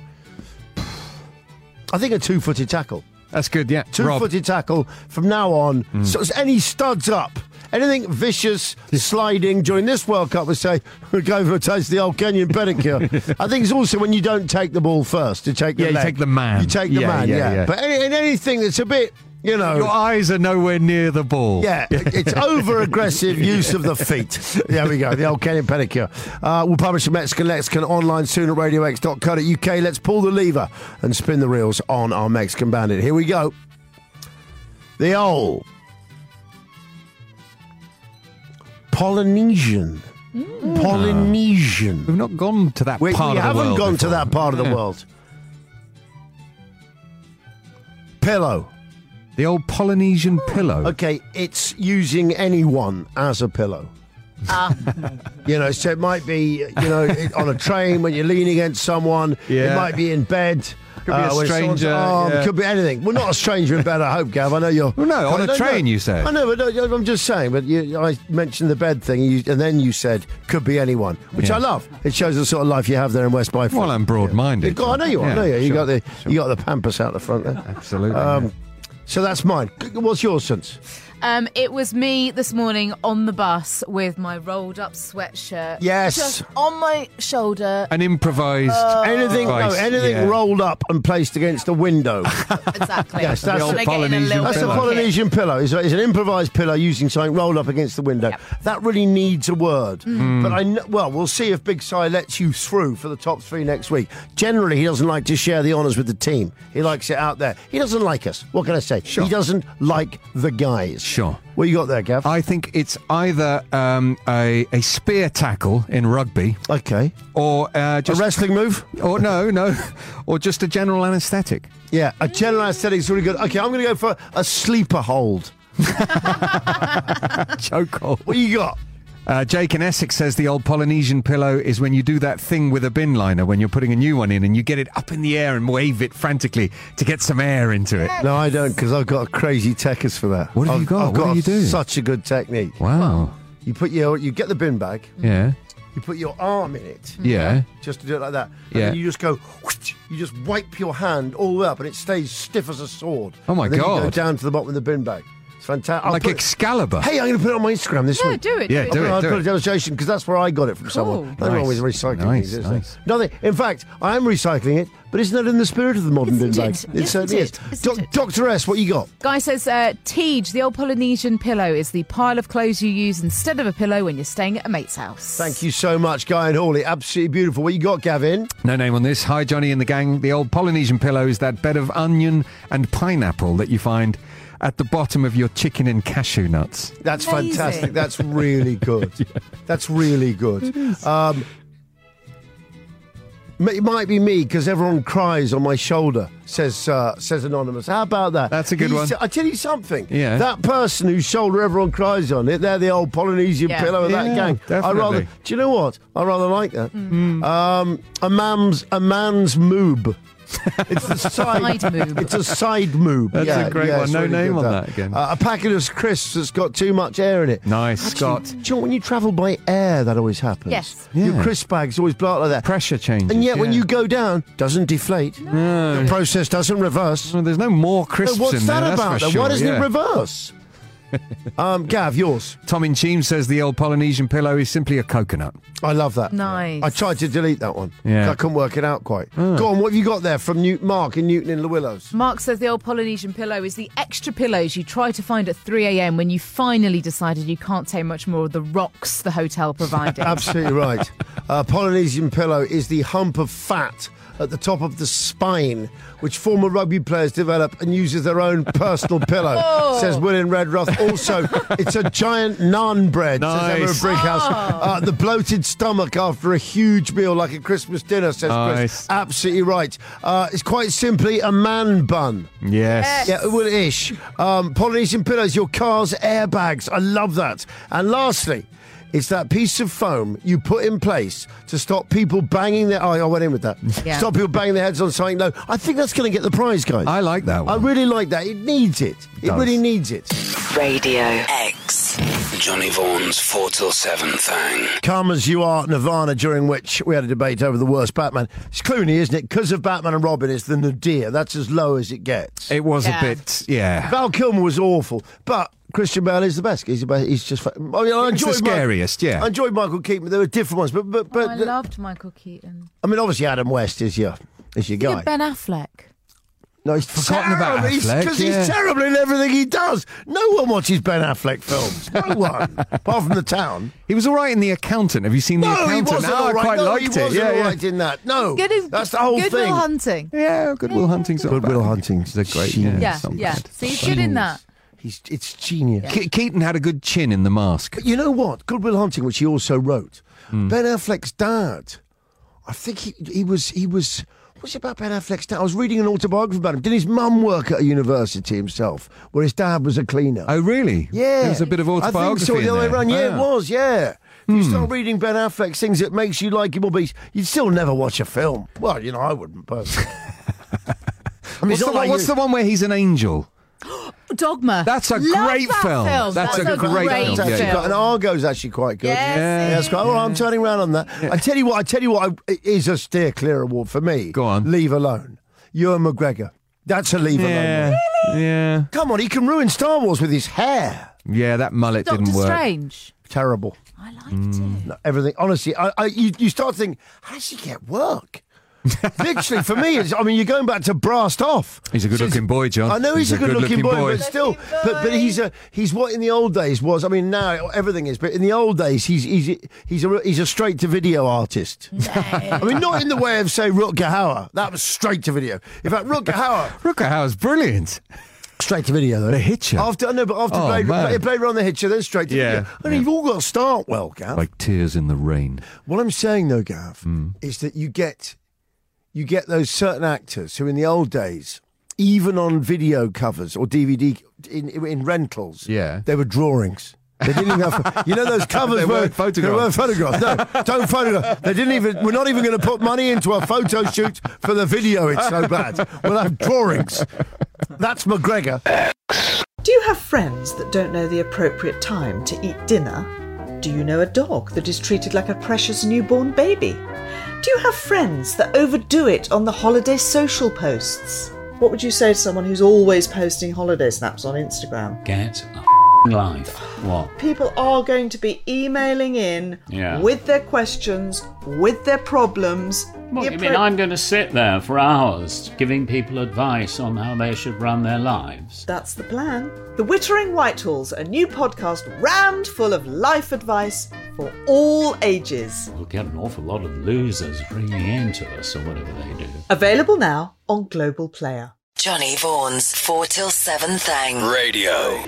I think, a two-footed tackle. That's good, yeah. Rob. Two-footed tackle from now on. Mm. So it's any studs up. Anything vicious, sliding during this World Cup, we say, we'll go for a taste of the old Kenyan pedicure. I think it's also when you don't take the ball first, to take the Yeah, you leg. take the man. You take the Yeah, man, yeah. yeah, yeah. But any, in anything that's a bit, you know... Your eyes are nowhere near the ball. Yeah, it's over-aggressive use of the feet. There we go, the old Kenyan pedicure. Uh, we'll publish a Mexican Lexicon online soon at radio x dot co dot u k. Let's pull the lever and spin the reels on our Mexican Bandit. Here we go. The old Polynesian. Mm. Polynesian. We've not gone to that We, part we of the haven't world gone to before. that part of the Yeah. world. Pillow. The old Polynesian pillow. Okay, it's using anyone as a pillow. Ah, You know, so it might be, you know, it- on a train when you're leaning against someone. It Yeah. might be in bed. Could be a when someone's stranger, arm, yeah. Could be anything. Well, not a stranger in bed, I hope, Gav. I know you're... Well, no, on I a don't train, know. you said. I know, but no, I'm just saying. But you, I mentioned the bed thing, and, you, and then you said, could be anyone, which Yeah. I love. It shows the sort of life you have there in West Byfleet. Well, I'm broad-minded. You've got, I know you are. I know you. You sure, got the sure. you got the Pampas out the front there. Absolutely. Um, so that's mine. What's yours, Sense? Um, it was me this morning on the bus with my rolled up sweatshirt. Yes. Just on my shoulder. An improvised Anything, no, device, anything yeah. rolled up and placed against a window. Exactly. Yes, that's When the I get in a Polynesian little That's bit a of Polynesian pillow. It's, a, it's an improvised pillow using something rolled up against the window. Yep. That really needs a word. Mm. But I kn- well, we'll see if Big Si lets you through for the top three next week. Generally, he doesn't like to share the honours with the team. He likes it out there. He doesn't like us. What can I say? Sure. He doesn't like the guys. Sure. What you got there, Gav? I think it's either um, a, a spear tackle in rugby okay. or uh, A just... wrestling move? or no, no, or just a general anaesthetic. Yeah, a general anaesthetic's really good. Okay, I'm going to go for a sleeper hold. Chokehold. What you got? Uh, Jake in Essex says the old Polynesian pillow is when you do that thing with a bin liner when you're putting a new one in and you get it up in the air and wave it frantically to get some air into it. No, I don't, because I've got a crazy techers for that. What have I've, you got? I've What got do you do? such a good technique. Wow. You put your, you get the bin bag, Yeah. you put your arm in it, Yeah. just to do it like that, and Yeah. then you just go, whoosh, you just wipe your hand all the way up, and it stays stiff as a sword. Oh, my and then You go God. down to the bottom of the bin bag. It's fantastic. I'll Like put- Excalibur. Hey, I'm going to put it on my Instagram this No, week. do it. Yeah, do it. I'll put a demonstration because that's where I got it from Cool. someone. Nothing wrong with Nice. recycling Nice, things, is nice. there? Nothing. In fact, I am recycling it, but isn't that in the spirit of the modern bin Isn't bag? it? It Isn't certainly it? is. Isn't Doc- it? Doctor S, what you got? Guy says, uh, Tej, the old Polynesian pillow is the pile of clothes you use instead of a pillow when you're staying at a mate's house. Thank you so much, Guy and Hawley. Absolutely beautiful. What you got, Gavin? No name on this. Hi, Johnny and the gang. The old Polynesian pillow is that bed of onion and pineapple that you find at the bottom of your chicken and cashew nuts. That's Amazing. fantastic. That's really good. That's really good. Um, it might be me because everyone cries on my shoulder, says uh, says Anonymous. How about that? That's a good You one. s- I tell you something. Yeah. That person whose shoulder everyone cries on, it, they're the old Polynesian Yeah. pillow of that Yeah, gang. I rather. definitely. Do you know what? I rather like that. Mm. Um, a man's a man's moob. It's a side, Side moob. It's a side moob. That's yeah, a great yeah, one. it's No really name good, on that again. Uh, a packet of crisps that's got too much air in it. Nice, Actually, Scott. Do you know when you travel by air, that always happens? Yes. Your Yeah. crisp bags always blow out like that. Pressure changes. And yet, when yeah. you go down, doesn't deflate. No. The process doesn't reverse. Well, there's no more crisps What's in that there, that's about? for then? sure, Why doesn't yeah. it reverse? um, Gav, yours. Tom in Cheam says the old Polynesian pillow is simply a coconut. I love that. Nice. I tried to delete that one. Yeah. I couldn't work it out quite. Oh. Go on, what have you got there from Newt Mark in Newton in the Willows? Mark says the old Polynesian pillow is the extra pillows you try to find at three a.m. when you finally decided you can't take much more of the rocks the hotel provided. Absolutely right. Uh, Polynesian pillow is the hump of fat at the top of the spine, which former rugby players develop and use as their own personal pillow, Oh. says William Redruth. Also, it's a giant naan bread, Nice. says Emma Brighouse. Uh, the bloated stomach after a huge meal like a Christmas dinner, says Nice. Chris. Absolutely right. Uh, it's quite simply a man bun. Yes. Yeah, well, ish. Um, Polynesian pillows, your car's airbags. I love that. And lastly, it's that piece of foam you put in place to stop people banging their... Oh, I went in with that. Yeah. Stop people banging their heads on something low. I think that's going to get the prize, guys. I like that I one. really like that. It needs it. It does. really needs it. Radio X. Johnny Vaughan's four till seven thing. Come as you are, Nirvana, during which we had a debate over the worst Batman. It's Clooney, isn't it? Because of Batman and Robin, it's the nadir. That's as low as it gets. It was Yeah. a bit, yeah. Val Kilmer was awful, but Christian Bale is the best. He's, the best. He's just... I, mean, I He was enjoyed the Mi- scariest, yeah. I enjoyed Michael Keaton, but there were different ones. But but, but Oh, I the- loved Michael Keaton. I mean, obviously Adam West is your is your Yeah, guy. Ben Affleck. No, he's Forgotten about terrible. He's- Affleck, 'cause yeah. he's terrible in everything he does. No one watches Ben Affleck films. No one, apart from The Town. He was all right in The Accountant. Have you seen The No, Accountant? he wasn't No, all I right. quite no, liked he it. wasn't yeah, all yeah. right in that. No, Good in, that's the whole Good thing. Will Hunting. Yeah, Good Will Hunting's not Good bad. Will Hunting's He's a great, genius. yeah. Yeah, it's not yeah. bad. See, he's good in that. He's it's genius. Ke- Keaton had a good chin in The Mask. But you know what? Good Will Hunting, which he also wrote. Hmm. Ben Affleck's dad. I think he he was he was. What's it about Ben Affleck's dad? I was reading an autobiography about him. Did his mum work at a university himself, where his dad was a cleaner? Oh, really? Yeah. There was a bit of I think autobiography so, the in other way there. around. Yeah, it Ah. was, yeah. If you start reading Ben Affleck's things, it makes you like him more, but he's- you'd still never watch a film. Well, you know, I wouldn't personally. I mean, What's, it's the, not one, like what's you- the one where he's an angel? Dogma. That's a Love great that film. film. That's a a great great film. It's actually Yeah, quite- and Argo's actually quite good. Yes, Yeah, it that's quite. Oh, I'm turning around on that. I tell you what. I tell you what. I, it is a steer clear award for me. Go on. Leave Alone. Ewan McGregor. That's a leave Yeah. alone. Really? Yeah. Come on, he can ruin Star Wars with his hair. Yeah, that mullet Doctor didn't work. Strange. Terrible. I liked it. No, everything. Honestly, I, I, you, you start thinking, how does he get work? Literally, for me, it's, I mean, you're going back to Brassed Off. He's a good-looking boy, John. I know he's, He's a a good-looking good-looking boy, boy. but still, but but he's a he's what in the old days was. I mean, now everything is, but in the old days, he's he's he's a he's a straight-to-video artist. I mean, not in the way of say Rutger Hauer. That was straight-to-video. In fact, Rutger Hauer. Rutger Hauer's brilliant. Straight to video, though. The Hitcher. After no, but after Oh, Blade, man. Blade, Blade Runner, The Hitcher, then straight to Yeah, video. I mean, yeah. you've all got to start well, Gav. Like tears in the rain. What I'm saying, though, Gav, Hmm. is that you get you get those certain actors who, in the old days, even on video covers or D V D in, in rentals, Yeah. they were drawings. They didn't even have, you know, those covers They were weren't photographs. They weren't photographs. No, don't photograph. They didn't even. We're not even going to put money into a photo shoot for the video. It's so bad. We'll have drawings. That's McGregor. Do you have friends that don't know the appropriate time to eat dinner? Do you know a dog that is treated like a precious newborn baby? Do you have friends that overdo it on the holiday social posts? What would you say to someone who's always posting holiday snaps on Instagram? Get a life. What? People are going to be emailing in Yeah. with their questions, with their problems. What, The you mean appro- I'm going to sit there for hours giving people advice on how they should run their lives? That's the plan. The Wittering Whitehalls, a new podcast rammed full of life advice for all ages. We'll get an awful lot of losers ringing in to us or whatever they do. Available now on Global Player. Johnny Vaughan's four till seven thing. Radio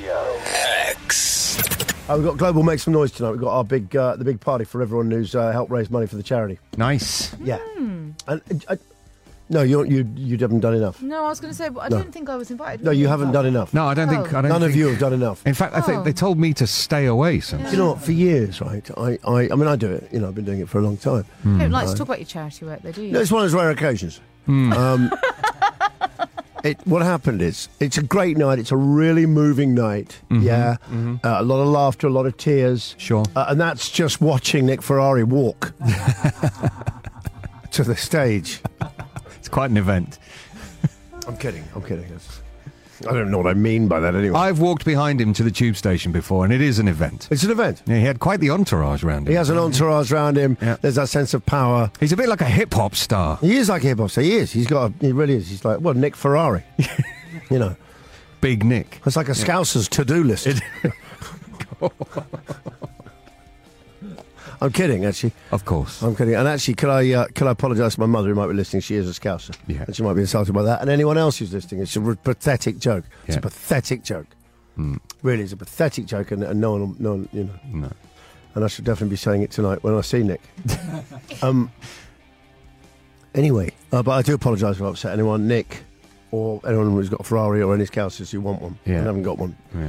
X. Uh, we've got Global Make Some Noise tonight. We've got our big, uh, the big party for everyone who's uh, helped raise money for the charity. Nice. Yeah. And uh, uh, no, you you you haven't done enough. No, I was going to say, but I No. didn't think I was invited. No, you haven't done enough. No, I don't think. I don't None think, of you have done enough. In fact, I think Oh. they told me to stay away. Sometimes. You know what? For years, right? I, I, I mean, I do it. You know, I've been doing it for a long time. You don't like to talk about your charity work, though, do you? No, it's one of those rare occasions. Um, it, what happened is, it's a great night. It's a really moving night. Yeah, Uh, a lot of laughter, a lot of tears. Sure. Uh, and that's just watching Nick Ferrari walk to the stage. It's quite an event. I'm kidding. I'm kidding. It's, I don't know what I mean by that anyway. I've walked behind him to the tube station before, and it is an event. It's an event. Yeah, he had quite the entourage around him. He has an entourage around him. Yeah. There's that sense of power. He's a bit like a hip-hop star. He is like a hip hop star. He is. He's got. A, he really is. He's like, well, Nick Ferrari. You know, Big Nick. it's like a Scouser's to-do list. I'm kidding, actually. Of course. I'm kidding. And actually, could I uh, could I apologise to my mother who might be listening? She is a Scouser. Yeah. And she might be insulted by that. And anyone else who's listening, it's a r- pathetic joke. It's Yeah. a pathetic joke. Mm. Really, it's a pathetic joke, and, and no one, no one, you know. No. And I should definitely be saying it tonight when I see Nick. um. Anyway, uh, but I do apologise if I upset anyone, Nick, or anyone who's got a Ferrari or any Scousers who want one Yeah. and haven't got one, Yeah.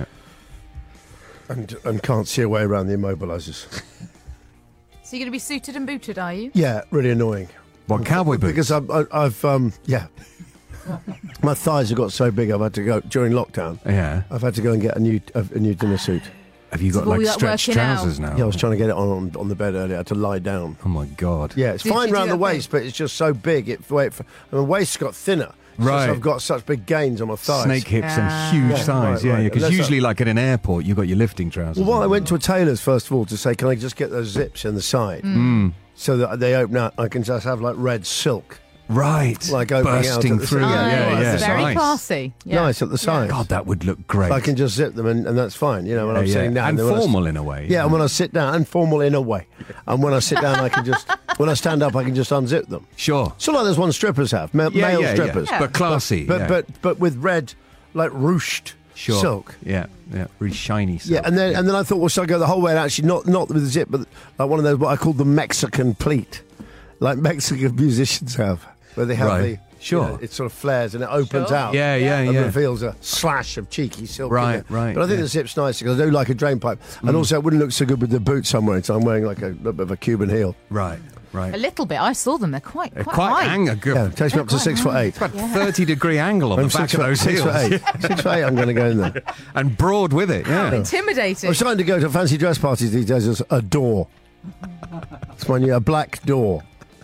and and can't see a way around the immobilisers. So you're going to be suited and booted, are you? Yeah, really annoying. What, cowboy boots? Because I've, I- I've um, yeah, my thighs have got so big. I've had to go during lockdown. Yeah. I've had to go and get a new a, a new dinner suit. Have you got So all like that stretched working out? trousers now? Yeah, I was trying to get it on on, on the bed earlier. I had to lie down. Oh my God. Yeah, it's Did fine you do around the that waist, but it's just so big. It wait, for, and my waist's got thinner. It's Right. just I've got such big gains on my thighs. Snake hips Ah. and huge Yeah, thighs. right, yeah, right. yeah. Because Unless I- usually, like at an airport, you've got your lifting trousers. Well, well, I on. went to a tailor's first of all to say, can I just get those zips in the side Mm. so that they open out? I can just have like red silk, Right. like opening out bursting at the through. side. Yeah, Yeah, yeah, yeah. yeah. It's very nice. classy. Yeah. nice at the side. God, that would look great. I can just zip them and, and that's fine. You know, when Yeah, I'm yeah. sitting down, and then when I s- formal in a way. Yeah, and when I sit down, and formal in a way. And when I sit down, I can just, when I stand up, I can just unzip them. Sure. So like there's one strippers have, ma- Yeah, male yeah, strippers. yeah. But classy. But, yeah. but, but with red, like ruched sure. silk. Yeah, yeah. Really shiny silk. Yeah, and then and then I thought, well, should I go the whole way? And actually, not not with the zip, but like one of those what I call the Mexican pleat, like Mexican musicians have, where they have Right. the Sure. you know, it sort of flares and it opens Sure. out. Yeah, yeah, and yeah. reveals a slash of cheeky silk. in Right, there. right, But I think yeah. the zip's nice because I do like a drain pipe, and Mm. also it wouldn't look so good with the boot somewhere. So I'm wearing like a, a bit of a Cuban heel. Right, A right. little bit. I saw them. They're quite They're quite, quite high. hang a good. Yeah, it takes me up to six foot eight. About thirty degree angle on I'm the back six of foot, those six heels. foot eight. Six foot eight. I'm going to go in there. And broad with it. Yeah. Intimidating. I'm starting to go to fancy dress parties these days as a door. It's my new a black door.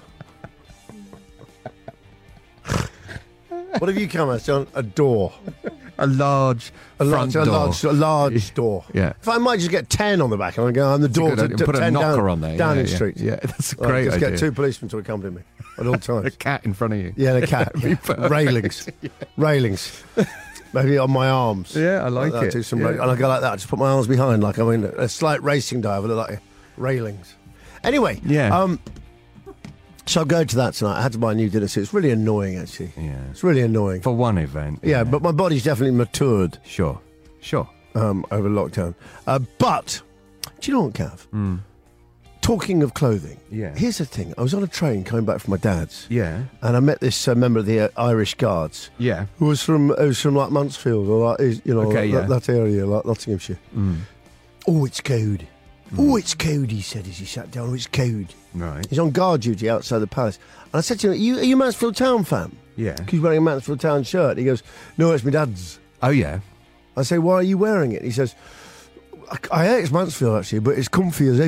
What have you come as, John? A door. A large A front large, a door. large, a large door. Yeah. If I might just get ten on the back and I go, I'm the door good to, idea. to Put a ten knocker down, on there. Downing Yeah, yeah. Street. Yeah, that's a Like, great just idea. get two policemen to accompany me at all A times. cat in front of you. Yeah, and a cat. That'd be perfect. Railings. Railings. Maybe on my arms. Yeah, I like that, it. Do some Yeah. ra- and I go like that. I just put my arms behind, like I mean, a slight racing dive, look like railings. Anyway, Yeah. Um, so I'll go to that tonight. I had to buy a new dinner suit. It's really annoying, actually. Yeah. It's really annoying. For one event. Yeah, but my body's definitely matured Sure. Sure. um, over lockdown. Uh, but do you know what, Cav? Mm. Talking of clothing, Yeah. here's the thing. I was on a train coming back from my dad's, Yeah. and I met this uh, member of the uh, Irish Guards. Yeah. Who was from who was from like Mansfield or like is- you know Okay, that, yeah. that area like Nottinghamshire. Mm. Oh, it's cold. Oh, it's cold. He said as he sat down. Oh, it's cold. Right. He's on guard duty outside the palace. And I said to him, "Are you, are you Mansfield Town fan?" Yeah. He's wearing a Mansfield Town shirt. He goes, "No, it's my dad's." Oh, yeah. I say, "Why are you wearing it?" He says, "I, I hate it's Mansfield actually, but it's comfy as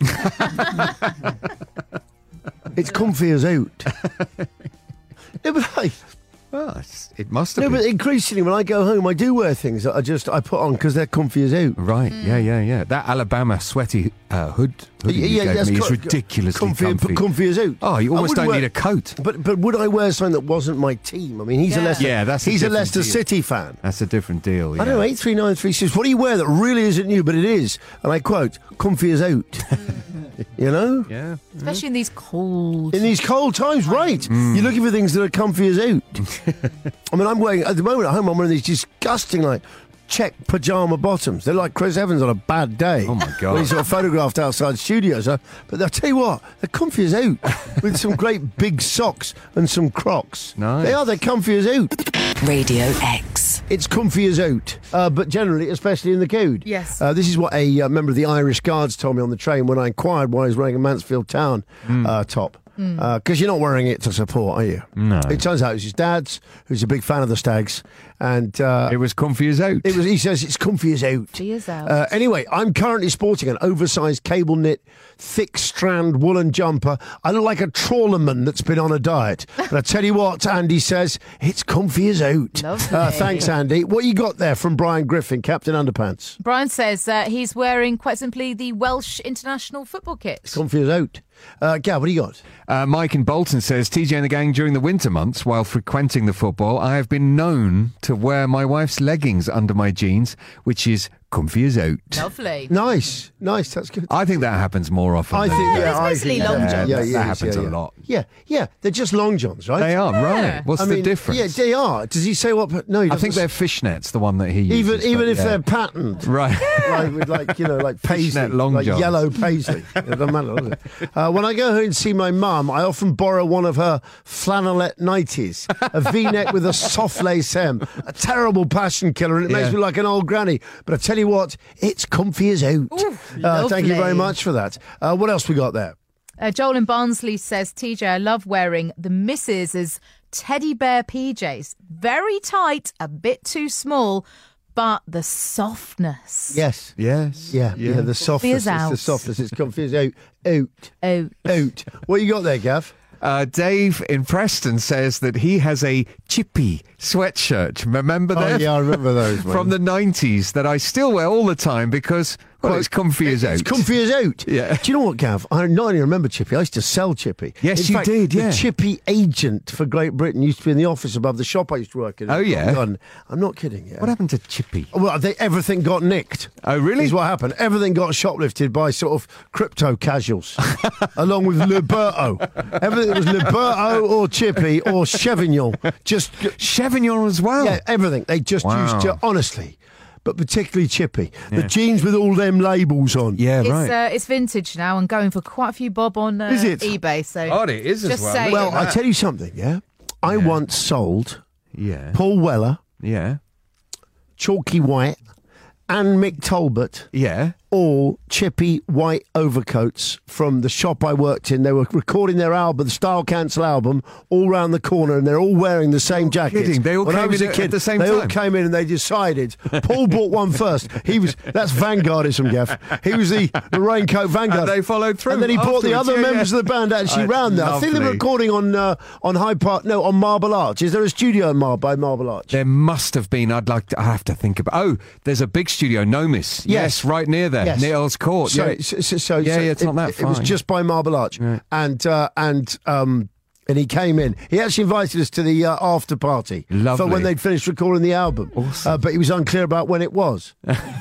out." It's comfy as out. No, but I, Well, it's, it must have no, been. but increasingly when I go home, I do wear things that I just I put on because they're comfy as out. Right, yeah, yeah, yeah. That Alabama sweaty uh, hood hoodie you gave that's me is co- ridiculously comfy, comfy. comfy as out. Oh, you I almost would don't wear- need a coat. But but would I wear something that wasn't my team? I mean, he's a Yeah. Leicester. Yeah, that's a he's a different Leicester deal. City fan. That's a different deal. Yeah. I don't know. Eight three nine three six. What do you wear that really isn't you, but it is? And I quote, "Comfy as out." You know, Yeah. Especially in these cold. in these cold times, right? Mm. You're looking for things that are comfy as out. I mean, I'm wearing at the moment at home. I'm wearing these disgusting like check pajama bottoms. They're like Chris Evans on a bad day. Oh, my God. When he's sort of photographed outside studios. Uh, but I'll tell you what, they're comfy as out with some great big socks and some Crocs. Nice. They are. They're comfy as out. Radio X. It's comfy as out, uh, but generally, especially in the code. Yes. Uh, this is what a uh, member of the Irish Guards told me on the train when I inquired why he was wearing a Mansfield Town uh, top. Because uh, you're not wearing it to support, are you? No. It turns out it's his dad's, who's a big fan of the Stags. And uh, it was comfy as out. It was. He says it's comfy as out. He is out. Uh, anyway, I'm currently sporting an oversized cable knit, thick strand woolen jumper. I look like a trawlerman that's been on a diet. But I tell you what, Andy says, it's comfy as out. Lovely. Uh, thanks, Andy. What you got there from Brian Griffin, Captain Underpants? Brian says uh, he's wearing, quite simply, the Welsh international football kit. It's comfy as out. Uh, Gav, what do you got? Uh, Mike in Bolton says, T J and the gang, during the winter months, while frequenting the football, I have been known to wear my wife's leggings under my jeans, which is comfy as out. Lovely. Nice. Nice. That's good. I think that happens more often. I than- think, yeah, there's I basically think, long yeah, johns. Yeah, That yeah, happens yeah, a yeah. lot. Yeah, yeah. They're just long johns, right? They are, right. What's I the mean, difference? Yeah, they are. Does he say what? No, he I doesn't. think they're fishnets, the one that he uses. even even but if yeah. they're patterned, Right. like with like you know like paisley, Fishnet long like johns. yellow paisley. It doesn't matter, does it? Uh, when I go home and see my mum, I often borrow one of her flannelette nighties, a V-neck with a soft lace hem, a terrible passion killer, and it makes Yeah. me like an old granny. But I tell you what, it's comfy as out. uh, thank you very lovely. much for that. Uh, what else we got there? Uh, Joel in Barnsley says, T J, I love wearing the missus's teddy bear P Js. Very tight, a bit too small, but the softness. Yes. Yes. Yeah, yeah, the softness. as It's out. the softness. It's comfy as out. Out. Oh, Out. What you got there, Gav? Uh, Dave in Preston says that he has a chippy sweatshirt. Remember Oh, that? yeah, I remember those. From the nineties that I still wear all the time because, well, it's comfy as out. It's comfy as out. Yeah. Do you know what, Gav? I not only remember Chippy, I used to sell Chippy. Yes, in you fact, did, yeah. The Chippy agent for Great Britain used to be in the office above the shop I used to work in. Oh, yeah? Gun. I'm not kidding. Yeah. What happened to Chippy? Well, they, everything got nicked. Oh, really? Is what happened. Everything got shoplifted by sort of crypto casuals, along with Liberto. Everything was Liberto or Chippy or Chevignon. Just Chevignon as well. yeah, everything. They just Wow. used to, honestly, but particularly Chippy. The jeans with all them labels on. Yeah, it's right. uh, it's vintage now and going for quite a few bob on uh, Is it? eBay. So Oh, it is as just well. saying. Well, I tell you something, yeah? I once sold yeah. Paul Weller, Yeah. Chalky White, and Mick Talbot Yeah. all chippy white overcoats from the shop I worked in. They were recording their album, the Style Council album, all round the corner, and they're all wearing the same jackets. kidding. They all when I came was in a at kid, the same they all time. came in and they decided. Paul bought one first. He was that's Vanguardism, Gav. He was the, the raincoat Vanguard. And they followed through And then he brought the afterwards. other Yeah, members yeah. of the band actually Uh, round there. I think they were lovely. recording on uh, on Hyde Park. No, on Marble Arch. Is there a studio in Mar- by Marble Arch? There must have been. I'd like to. I have to think about. Oh, there's a big studio, Nomis. Yes, right near there, Yes. near Earl's Court. So, yeah. so, so, so Yeah, so yeah, it's not it, that It was far. just by Marble Arch, Right. and uh, and um, and he came in. He actually invited us to the uh, after party for Lovely. when they'd finished recording the album. Awesome. Uh, but he was unclear about when it was.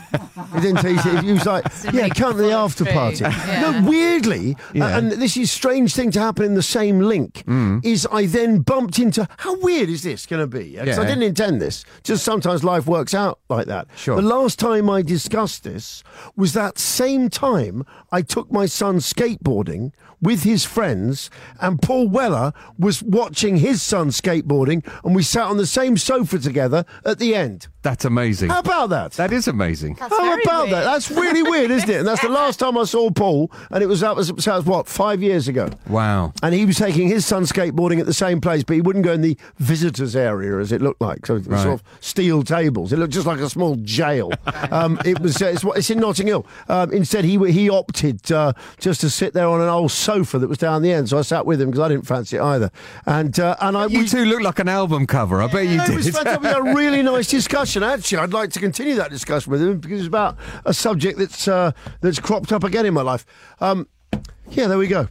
He didn't. He, he was like, Didn't "Yeah, really come to the follow after through. party." Yeah. No, weirdly, Yeah. uh, and this is strange thing to happen in the same link. Is I then bumped into. How weird is this going to be? Because I Yeah. didn't intend this. Just sometimes life works out like that. Sure. The last time I discussed this was that same time I took my son skateboarding with his friends, and Paul Weller was watching his son skateboarding, and we sat on the same sofa together at the end. That's amazing. How about that? That is amazing. That's How very about weird. that? That's really weird, isn't it? And that's the last time I saw Paul, and it was that was, so that was what, five years ago. Wow. And he was taking his son skateboarding at the same place, but he wouldn't go in the visitors area as it looked like. So it was Right. sort of steel tables. It looked just like a small jail. um, it was. Uh, it's, it's in Notting Hill. Um, instead, he he opted uh, just to sit there on an old sofa that was down the end. So I sat with him because I didn't fancy it either. And uh, and I You we, two look like an album cover. I bet you no, did. it was fantastic. We had a really nice discussion. Actually, I'd like to continue that discussion with him because it's about a subject that's uh, that's cropped up again in my life. Um, yeah, there we go.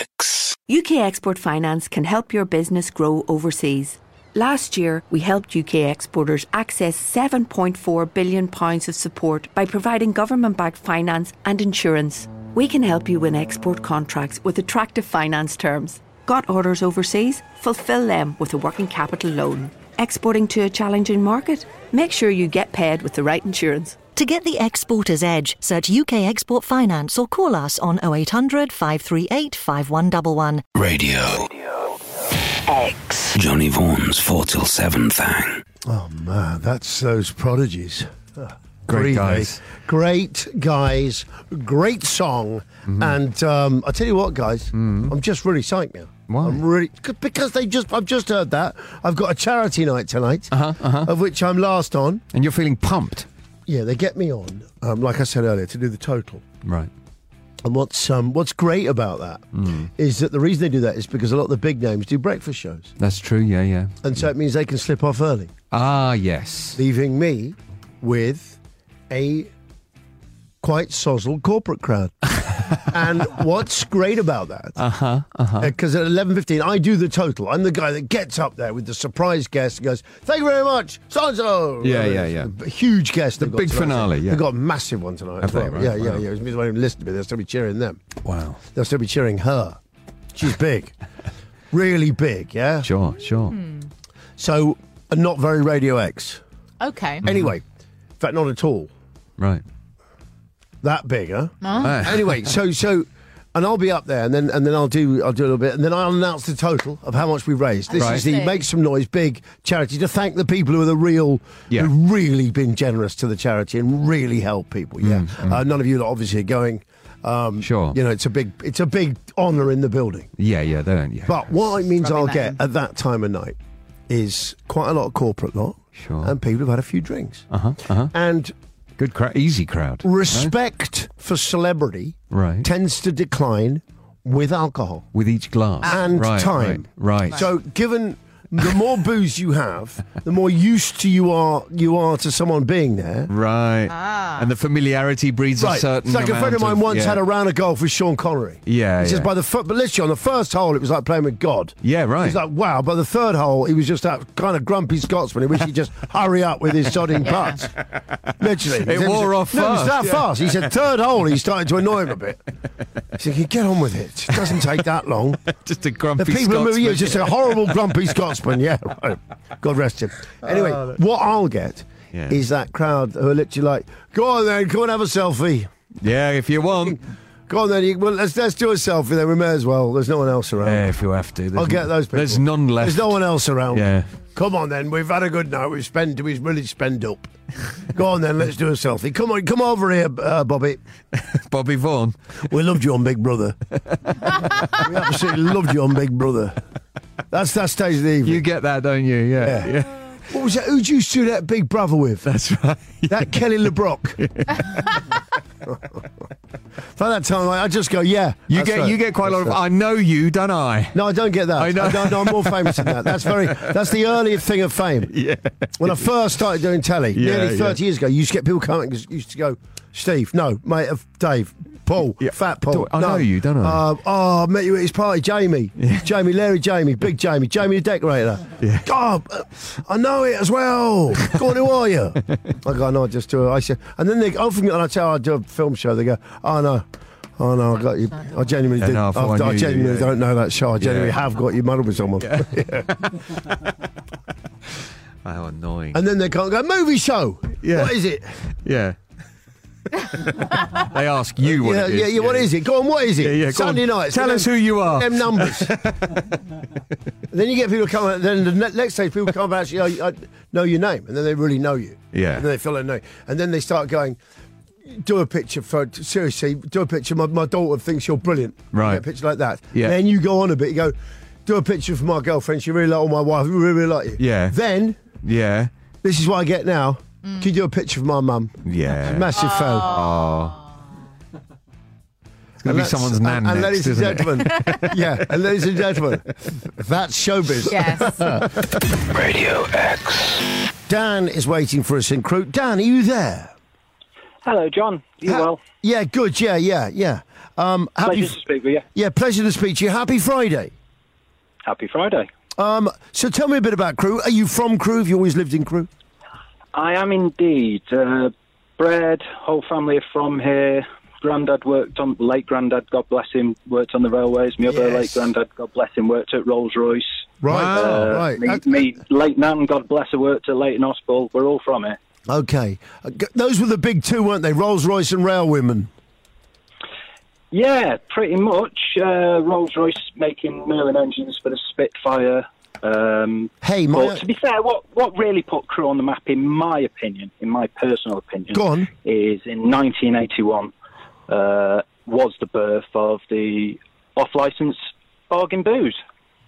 U K Export Finance can help your business grow overseas. Last year, we helped U K exporters access seven point four billion pounds of support by providing government-backed finance and insurance. We can help you win export contracts with attractive finance terms. Got orders overseas? Fulfill them with a working capital loan. Exporting to a challenging market? Make sure you get paid with the right insurance. To get the exporter's edge, search U K Export Finance or call us on oh eight hundred, five three eight, five one one one. Radio. X. Johnny Vaughan's four till seven thing. Oh man, that's those prodigies. Uh, Great breathe, guys. eh? Great guys. Great song. And um, I tell you what, guys, I'm just really psyched now. Why? I'm really c- because they just. I've just heard that. I've got a charity night tonight, Uh-huh, uh-huh. of which I'm last on. And you're feeling pumped. Yeah, they get me on, um, like I said earlier, to do the total. Right. And what's um, what's great about that is that the reason they do that is because a lot of the big names do breakfast shows, That's true, yeah, yeah. and so it means they can slip off early, Ah, yes. leaving me with a quite sozzled corporate crowd. And what's great about that, Uh-huh, uh-huh. because at eleven fifteen I do the total. I'm the guy that gets up there with the surprise guest and goes, "Thank you very much, so-and-so." Yeah, yeah, yeah. A huge guest. The they've got big tonight. finale, yeah. They've got a massive one tonight. Have as well. they, right? Yeah, yeah, Wow. yeah. It means they won't even listen to me. They'll still be cheering them. Wow. They'll still be cheering her. She's big. Really big, yeah? Sure, sure. So, and not very Radio X. Okay. Anyway, in fact, not at all. Right. That big, huh? Ah. Anyway, so so, and I'll be up there, and then and then I'll do I'll do a little bit, and then I'll announce the total of how much we raised. This Right. is the Make Some Noise big charity to thank the people who are the real, Yeah. who've really been generous to the charity and really help people. Yeah, Mm, Uh, none of you lot obviously are going. Um, Sure. You know, it's a big it's a big honour in the building. Yeah, yeah, they don't, yeah. But what it means Rubbing I'll that get in. at that time of night is quite a lot of corporate lot, Sure. and people who've had a few drinks, Uh-huh, uh-huh. and Good crowd, easy crowd. no? respect for celebrity Right. tends to decline with alcohol With each glass. and right, time. Right, right. So, given the more booze you have, the more used to you are you are to someone being there. Right. Ah. And the familiarity breeds a Right, certain it's like a friend of amount mine once yeah. had a round of golf with Sean Connery. Yeah, he says yeah. by the fir- but literally on the first hole it was like playing with God. Yeah, right. He's like, wow. By the third hole, he was just that kind of grumpy Scotsman. He wished he'd just hurry up with his sodding putts. Literally, It He wore said- off No, it was fast, that yeah. fast. He said third hole, he started to annoy him a bit. He said, "You get on with it. It doesn't take that long." Just a grumpy The people who Scotsman. yeah, just a horrible grumpy Scotsman. Yeah, right. God rest him. Anyway, what I'll get Yeah. is that crowd who are literally like, "Go on then, go and have a selfie." Yeah, if you want. Go on then. You, well, let's let's do a selfie then. We may as well. There's no one else around. Yeah, if you have to. There's I'll get n- those people. There's none left. There's no one else around. Yeah. Come on then. We've had a good night. We've spent. We've really spent up. Go on then. Let's do a selfie. Come on. Come over here, uh, Bobby. Bobby Vaughan. We loved you on Big Brother. We absolutely loved you on Big Brother. That's that stage of the evening. You get that, don't you? Yeah. Yeah. yeah. What was that? Who'd you do that Big Brother with? That's right. That Kelly LeBrock. By that time, I I just go, yeah. You that's get right. you get quite a lot of. That's right. I know you, don't I? No, I don't get that. I know. I don't, no, I'm more famous than that. That's very. That's the earlier thing of fame. Yeah. When I first started doing telly, Yeah, nearly thirty yeah. years ago, you used to get people coming and used to go, Steve, no, mate of Dave, Paul, Yeah. Fat Paul. Do- I no. know you, don't I? Uh, oh, I met you at his party, Jamie. Jamie, Larry Jamie, Big Jamie, Jamie the decorator. Yeah. Oh, uh, I know it as well. Go on, who are you? I go, no, I just do it. I said, and then they often, and I tell I do a film show, they go, oh no. Oh no, I got you. I genuinely Yeah, did. no, I I, thought I I knew you, genuinely yeah. don't know that show. I genuinely Yeah. have got you muddled with someone. How annoying. And then they can't go, movie show. Yeah. What is it? Yeah. They ask you what yeah, it is. yeah, yeah, what is it? Go on, what is it? Yeah, yeah, go Sunday on. nights. Tell them- us who you are. Them numbers. Then you get people coming. Then the ne- next stage, people come and actually oh, I know your name, and then they really know you. Yeah. And then they feel they know, you. And then they start going. Do a picture for seriously. Do a picture. My, my daughter thinks you're brilliant. Right. Get a picture like that. Yeah. Then you go on a bit. You go. Do a picture for my girlfriend. She really like, or my wife. We really, really like you. Yeah. Then Yeah. this is what I get now. Can you do a picture of my mum? Yeah. Massive fan. Oh. It's going to be that's- someone's nan and, and next, ladies and isn't it? gentlemen, yeah, and ladies and gentlemen, that's showbiz. Yes. Radio X. Dan is waiting for us in Crewe. Dan, are you there? Hello, John. You Ha- well? Yeah, good. Yeah, yeah, yeah. Um, happy. Pleasure to speak with you. Yeah, pleasure to speak to you. Happy Friday. Happy Friday. Um, so tell me a bit about Crewe. Are you from Crewe? Have you always lived in Crewe? I am indeed. Uh, bred, whole family are from here. Grandad worked on, late Grandad, God bless him, worked on the railways. My other Yes. late Grandad, God bless him, worked at Rolls-Royce. Right, Uh, right. Me, Uh, me, late Nan, God bless her, worked at Leighton Hospital. We're all from here. Okay. Uh, g- those were the big two, weren't they? Rolls-Royce and Railwomen. Yeah, pretty much. Uh, Rolls-Royce making Merlin engines for the Spitfire. Um, Hey, my... but to be fair, what, what really put Crewe on the map, in my opinion, in my personal opinion, Go on. is in nineteen eighty-one uh, was the birth of the off-licence bargain booze.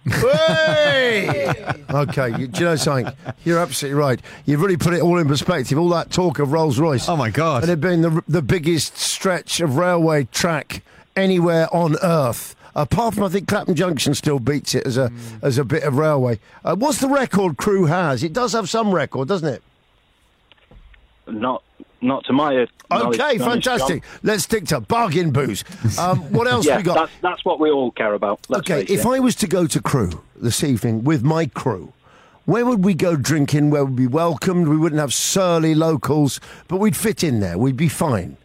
Hey! Okay, you, do you know something? You're absolutely right. You've really put it all in perspective. All that talk of Rolls-Royce. Oh, my God. And it being the, the biggest stretch of railway track anywhere on Earth. Apart from, I think, Clapham Junction still beats it as a, mm. as a bit of railway. Uh, what's the record Crewe has? It does have some record, doesn't it? Not... Not to my knowledge. Okay, fantastic. John. Let's stick to bargain booze. Um, what else yeah, we got? That's, that's what we all care about. Let's okay, if I was to go to Crewe this evening with my crew, where would we go drinking? Where we'd be welcomed? We wouldn't have surly locals, but we'd fit in there. We'd be fine.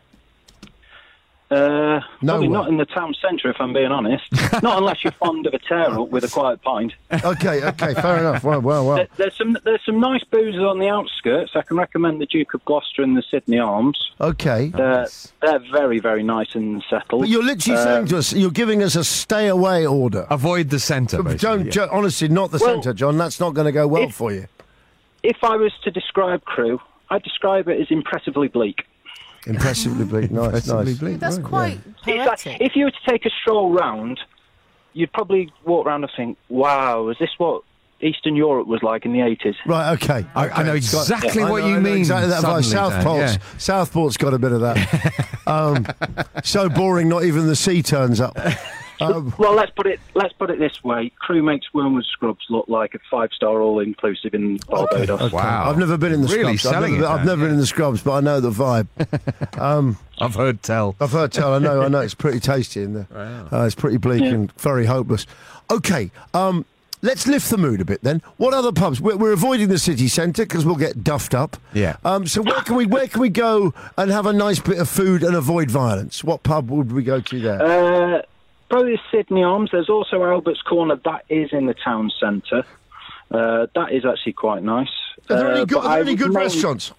Uh, no probably way. not in the town centre, if I'm being honest. Not unless you're fond of a tear-up with a quiet pint. Okay, okay, fair enough. Well, well, well. There, there's some there's some nice boozes on the outskirts. I can recommend the Duke of Gloucester and the Sydney Arms. Okay. They're, they're very, very nice and settled. But you're literally uh, saying to us, you're giving us a stay-away order. Avoid the centre, basically. Don't, yeah. jo- honestly, not the Well, centre, John. That's not going to go well if, for you. If I was to describe Crewe, I'd describe it as impressively bleak. Impressively bleak. Nice, Impressively nice. bleak. That's right, quite It's like, poetic. if you were to take a stroll round, you'd probably walk around and think, wow, is this what Eastern Europe was like in the eighties? Right, okay. I, okay. I know It's got- exactly I what know- you I know mean. Exactly that vibe. suddenly, Dan, Southport's, yeah. Southport's got a bit of that. um, so boring, not even the sea turns up. Um, Well, let's put it let's put it this way: Crewe makes Wormwood Scrubs look like a five-star all-inclusive in Barbados. okay. Wow. I've never been in the Really scrubs. I've selling never, it, been, I've Dan, never yeah. been in the scrubs, but I know the vibe. Um, I've heard tell. I've heard tell. I know. I know. It's pretty tasty in there. Wow. Uh, it's pretty bleak Yeah. and very hopeless. Okay. Um, let's lift the mood a bit then. What other pubs? We're, we're avoiding the city centre because we'll get duffed up. Yeah. Um, so where can we where can we go and have a nice bit of food and avoid violence? What pub would we go to there? Uh, probably the Sydney Arms. There's also Albert's Corner. That is in the town centre. Uh, that is actually quite nice. Are there any Uh, good, but are there I any would good mainly- restaurants?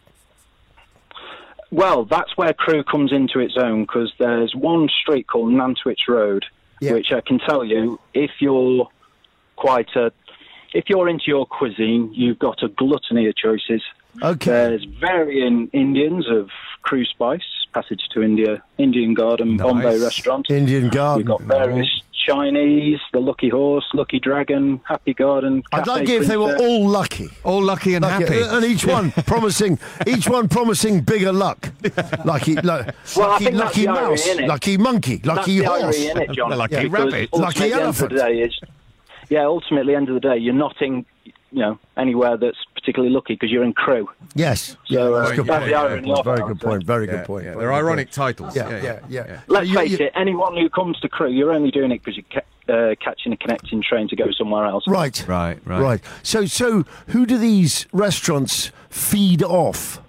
Well, that's where Crewe comes into its own, because there's one street called Nantwich Road, Yeah. which I can tell you, if you're quite a, if you're into your cuisine, you've got a gluttony of choices. Okay. There's varying Indians of Crewe Spice, Passage to India, Indian Garden, Nice. Bombay Restaurant. Indian Garden. You've got various Chinese, the Lucky Horse, Lucky Dragon, Happy Garden. I'd Cafe like it if they were Princess. all lucky. All lucky and Lucky. happy. And each one promising, each one promising bigger luck. Lucky, lu- Well, I lucky, think that's lucky the irony, mouse, innit? lucky monkey, That's lucky the horse. irony in it, John. Lucky Because rabbit. ultimately, Lucky at the end of elephant. the day is, yeah, ultimately, at the end of the day, you're not in, you know, anywhere that's particularly lucky because you're in Crewe. Yes. So, yeah, uh, that's a good that's point. the irony of Very it, good I'd point. say. Very Yeah, good point. yeah. very They're good ironic point. titles. Yeah, yeah, yeah. Let's You- face you- it, anyone who comes to Crewe, you're only doing it because you're ca- uh, catching a connecting train to go somewhere else. Right. Right, right. Right. So, so who do these restaurants feed off?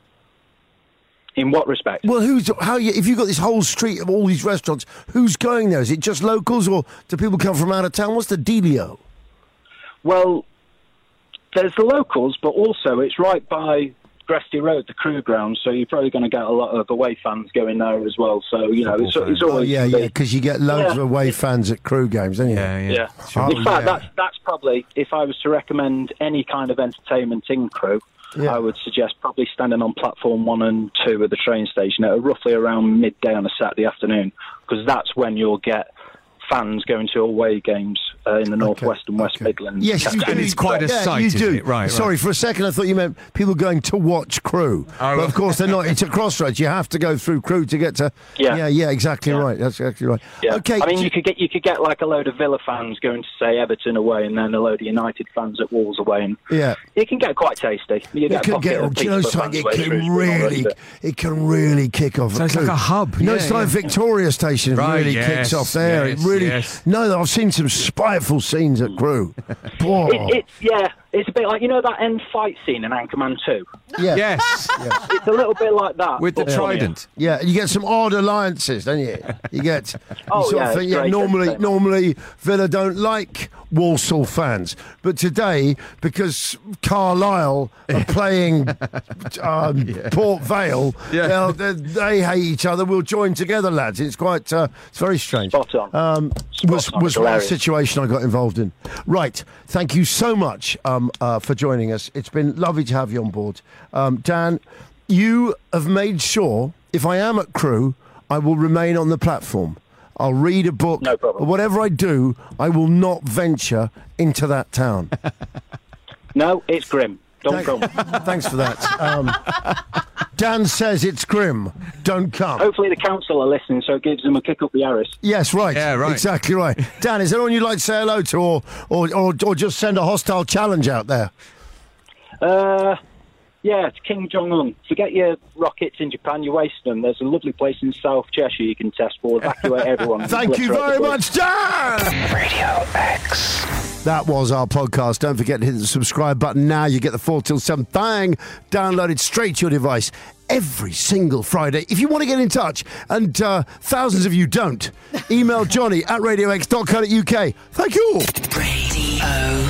In what respect? Well, who's how? You, if you've got this whole street of all these restaurants, who's going there? Is it just locals, or do people come from out of town? What's the dealio? Well, there's the locals, but also it's right by Gresty Road, the Crewe ground, so you're probably going to get a lot of away fans going there as well. So, you know, it's, it's Oh, always... yeah, yeah, because you get loads Yeah. of away fans at Crewe games, don't you? Yeah, yeah. Yeah. Oh, in fact, yeah. that's that's probably, if I was to recommend any kind of entertainment in Crewe, Yeah. I would suggest probably standing on platform one and two at the train station at roughly around midday on a Saturday afternoon, because that's when you'll get fans going to away games uh, in the northwest and west Midlands. Yes, you do. And it's quite a yeah, sight, you isn't do. it? Right, Sorry, right. for a second I thought you meant people going to watch Crewe. Oh. But of course they're not. It's a crossroads. You have to go through Crewe to get to... Yeah. yeah, yeah exactly Yeah. right. That's exactly right. Yeah. Okay. I mean, do- you could get you could get like a load of Villa fans going to say Everton away, and then a load of United fans at Wolves away, and yeah. it can get quite tasty. You It get a can pocket get, of do you know Peterborough something? It fans away through can all the rest really, of it. it can really kick off. So at it's like Crewe. a hub, You know, yeah, it's like yeah. Victoria Station Right, really yes, kicks off there. yes, it really. yes. No, I've seen some spiteful scenes at Crewe. Boy. It, it's yeah, it's a bit like, you know, that end fight scene in Anchorman two. yeah. Yes. It's a little bit like that With the but funnier. trident. Yeah, you get some odd alliances, don't you? You get. Oh, you sort yeah, of think, it's yeah, great normally, entertainment. normally Villa don't like Walsall fans, but today, because Carlisle are playing um, Port Vale, Yeah. they'll- they they hate each other. We'll join together, lads. It's quite, uh, it's very strange. Spot on. Um, Spot was on. was It's one hilarious. situation I got involved in. Right, thank you so much um, uh, for joining us. It's been lovely to have you on board, um, Dan. You have made sure if I am at Crewe, I will remain on the platform. I'll read a book. No problem. But whatever I do, I will not venture into that town. No, it's grim. Don't Thank- come. Thanks for that. Um, Dan says it's grim. Don't come. Hopefully the council are listening, so it gives them a kick up the arse. Yes, right. Yeah, right. Exactly right. Dan, is there anyone you'd like to say hello to, or or, or, or just send a hostile challenge out there? Uh, yeah, it's King Jong-un. Forget your rockets in Japan, you're wasting them. There's a lovely place in South Cheshire you can test. We'll evacuate everyone. Thank you very much, Dan! Radio X. That was our podcast. Don't forget to hit the subscribe button now. You get the four till seven thing downloaded straight to your device every single Friday. If you want to get in touch, and uh, thousands of you don't, email Johnny at radio x dot co dot uk. Thank you. Radio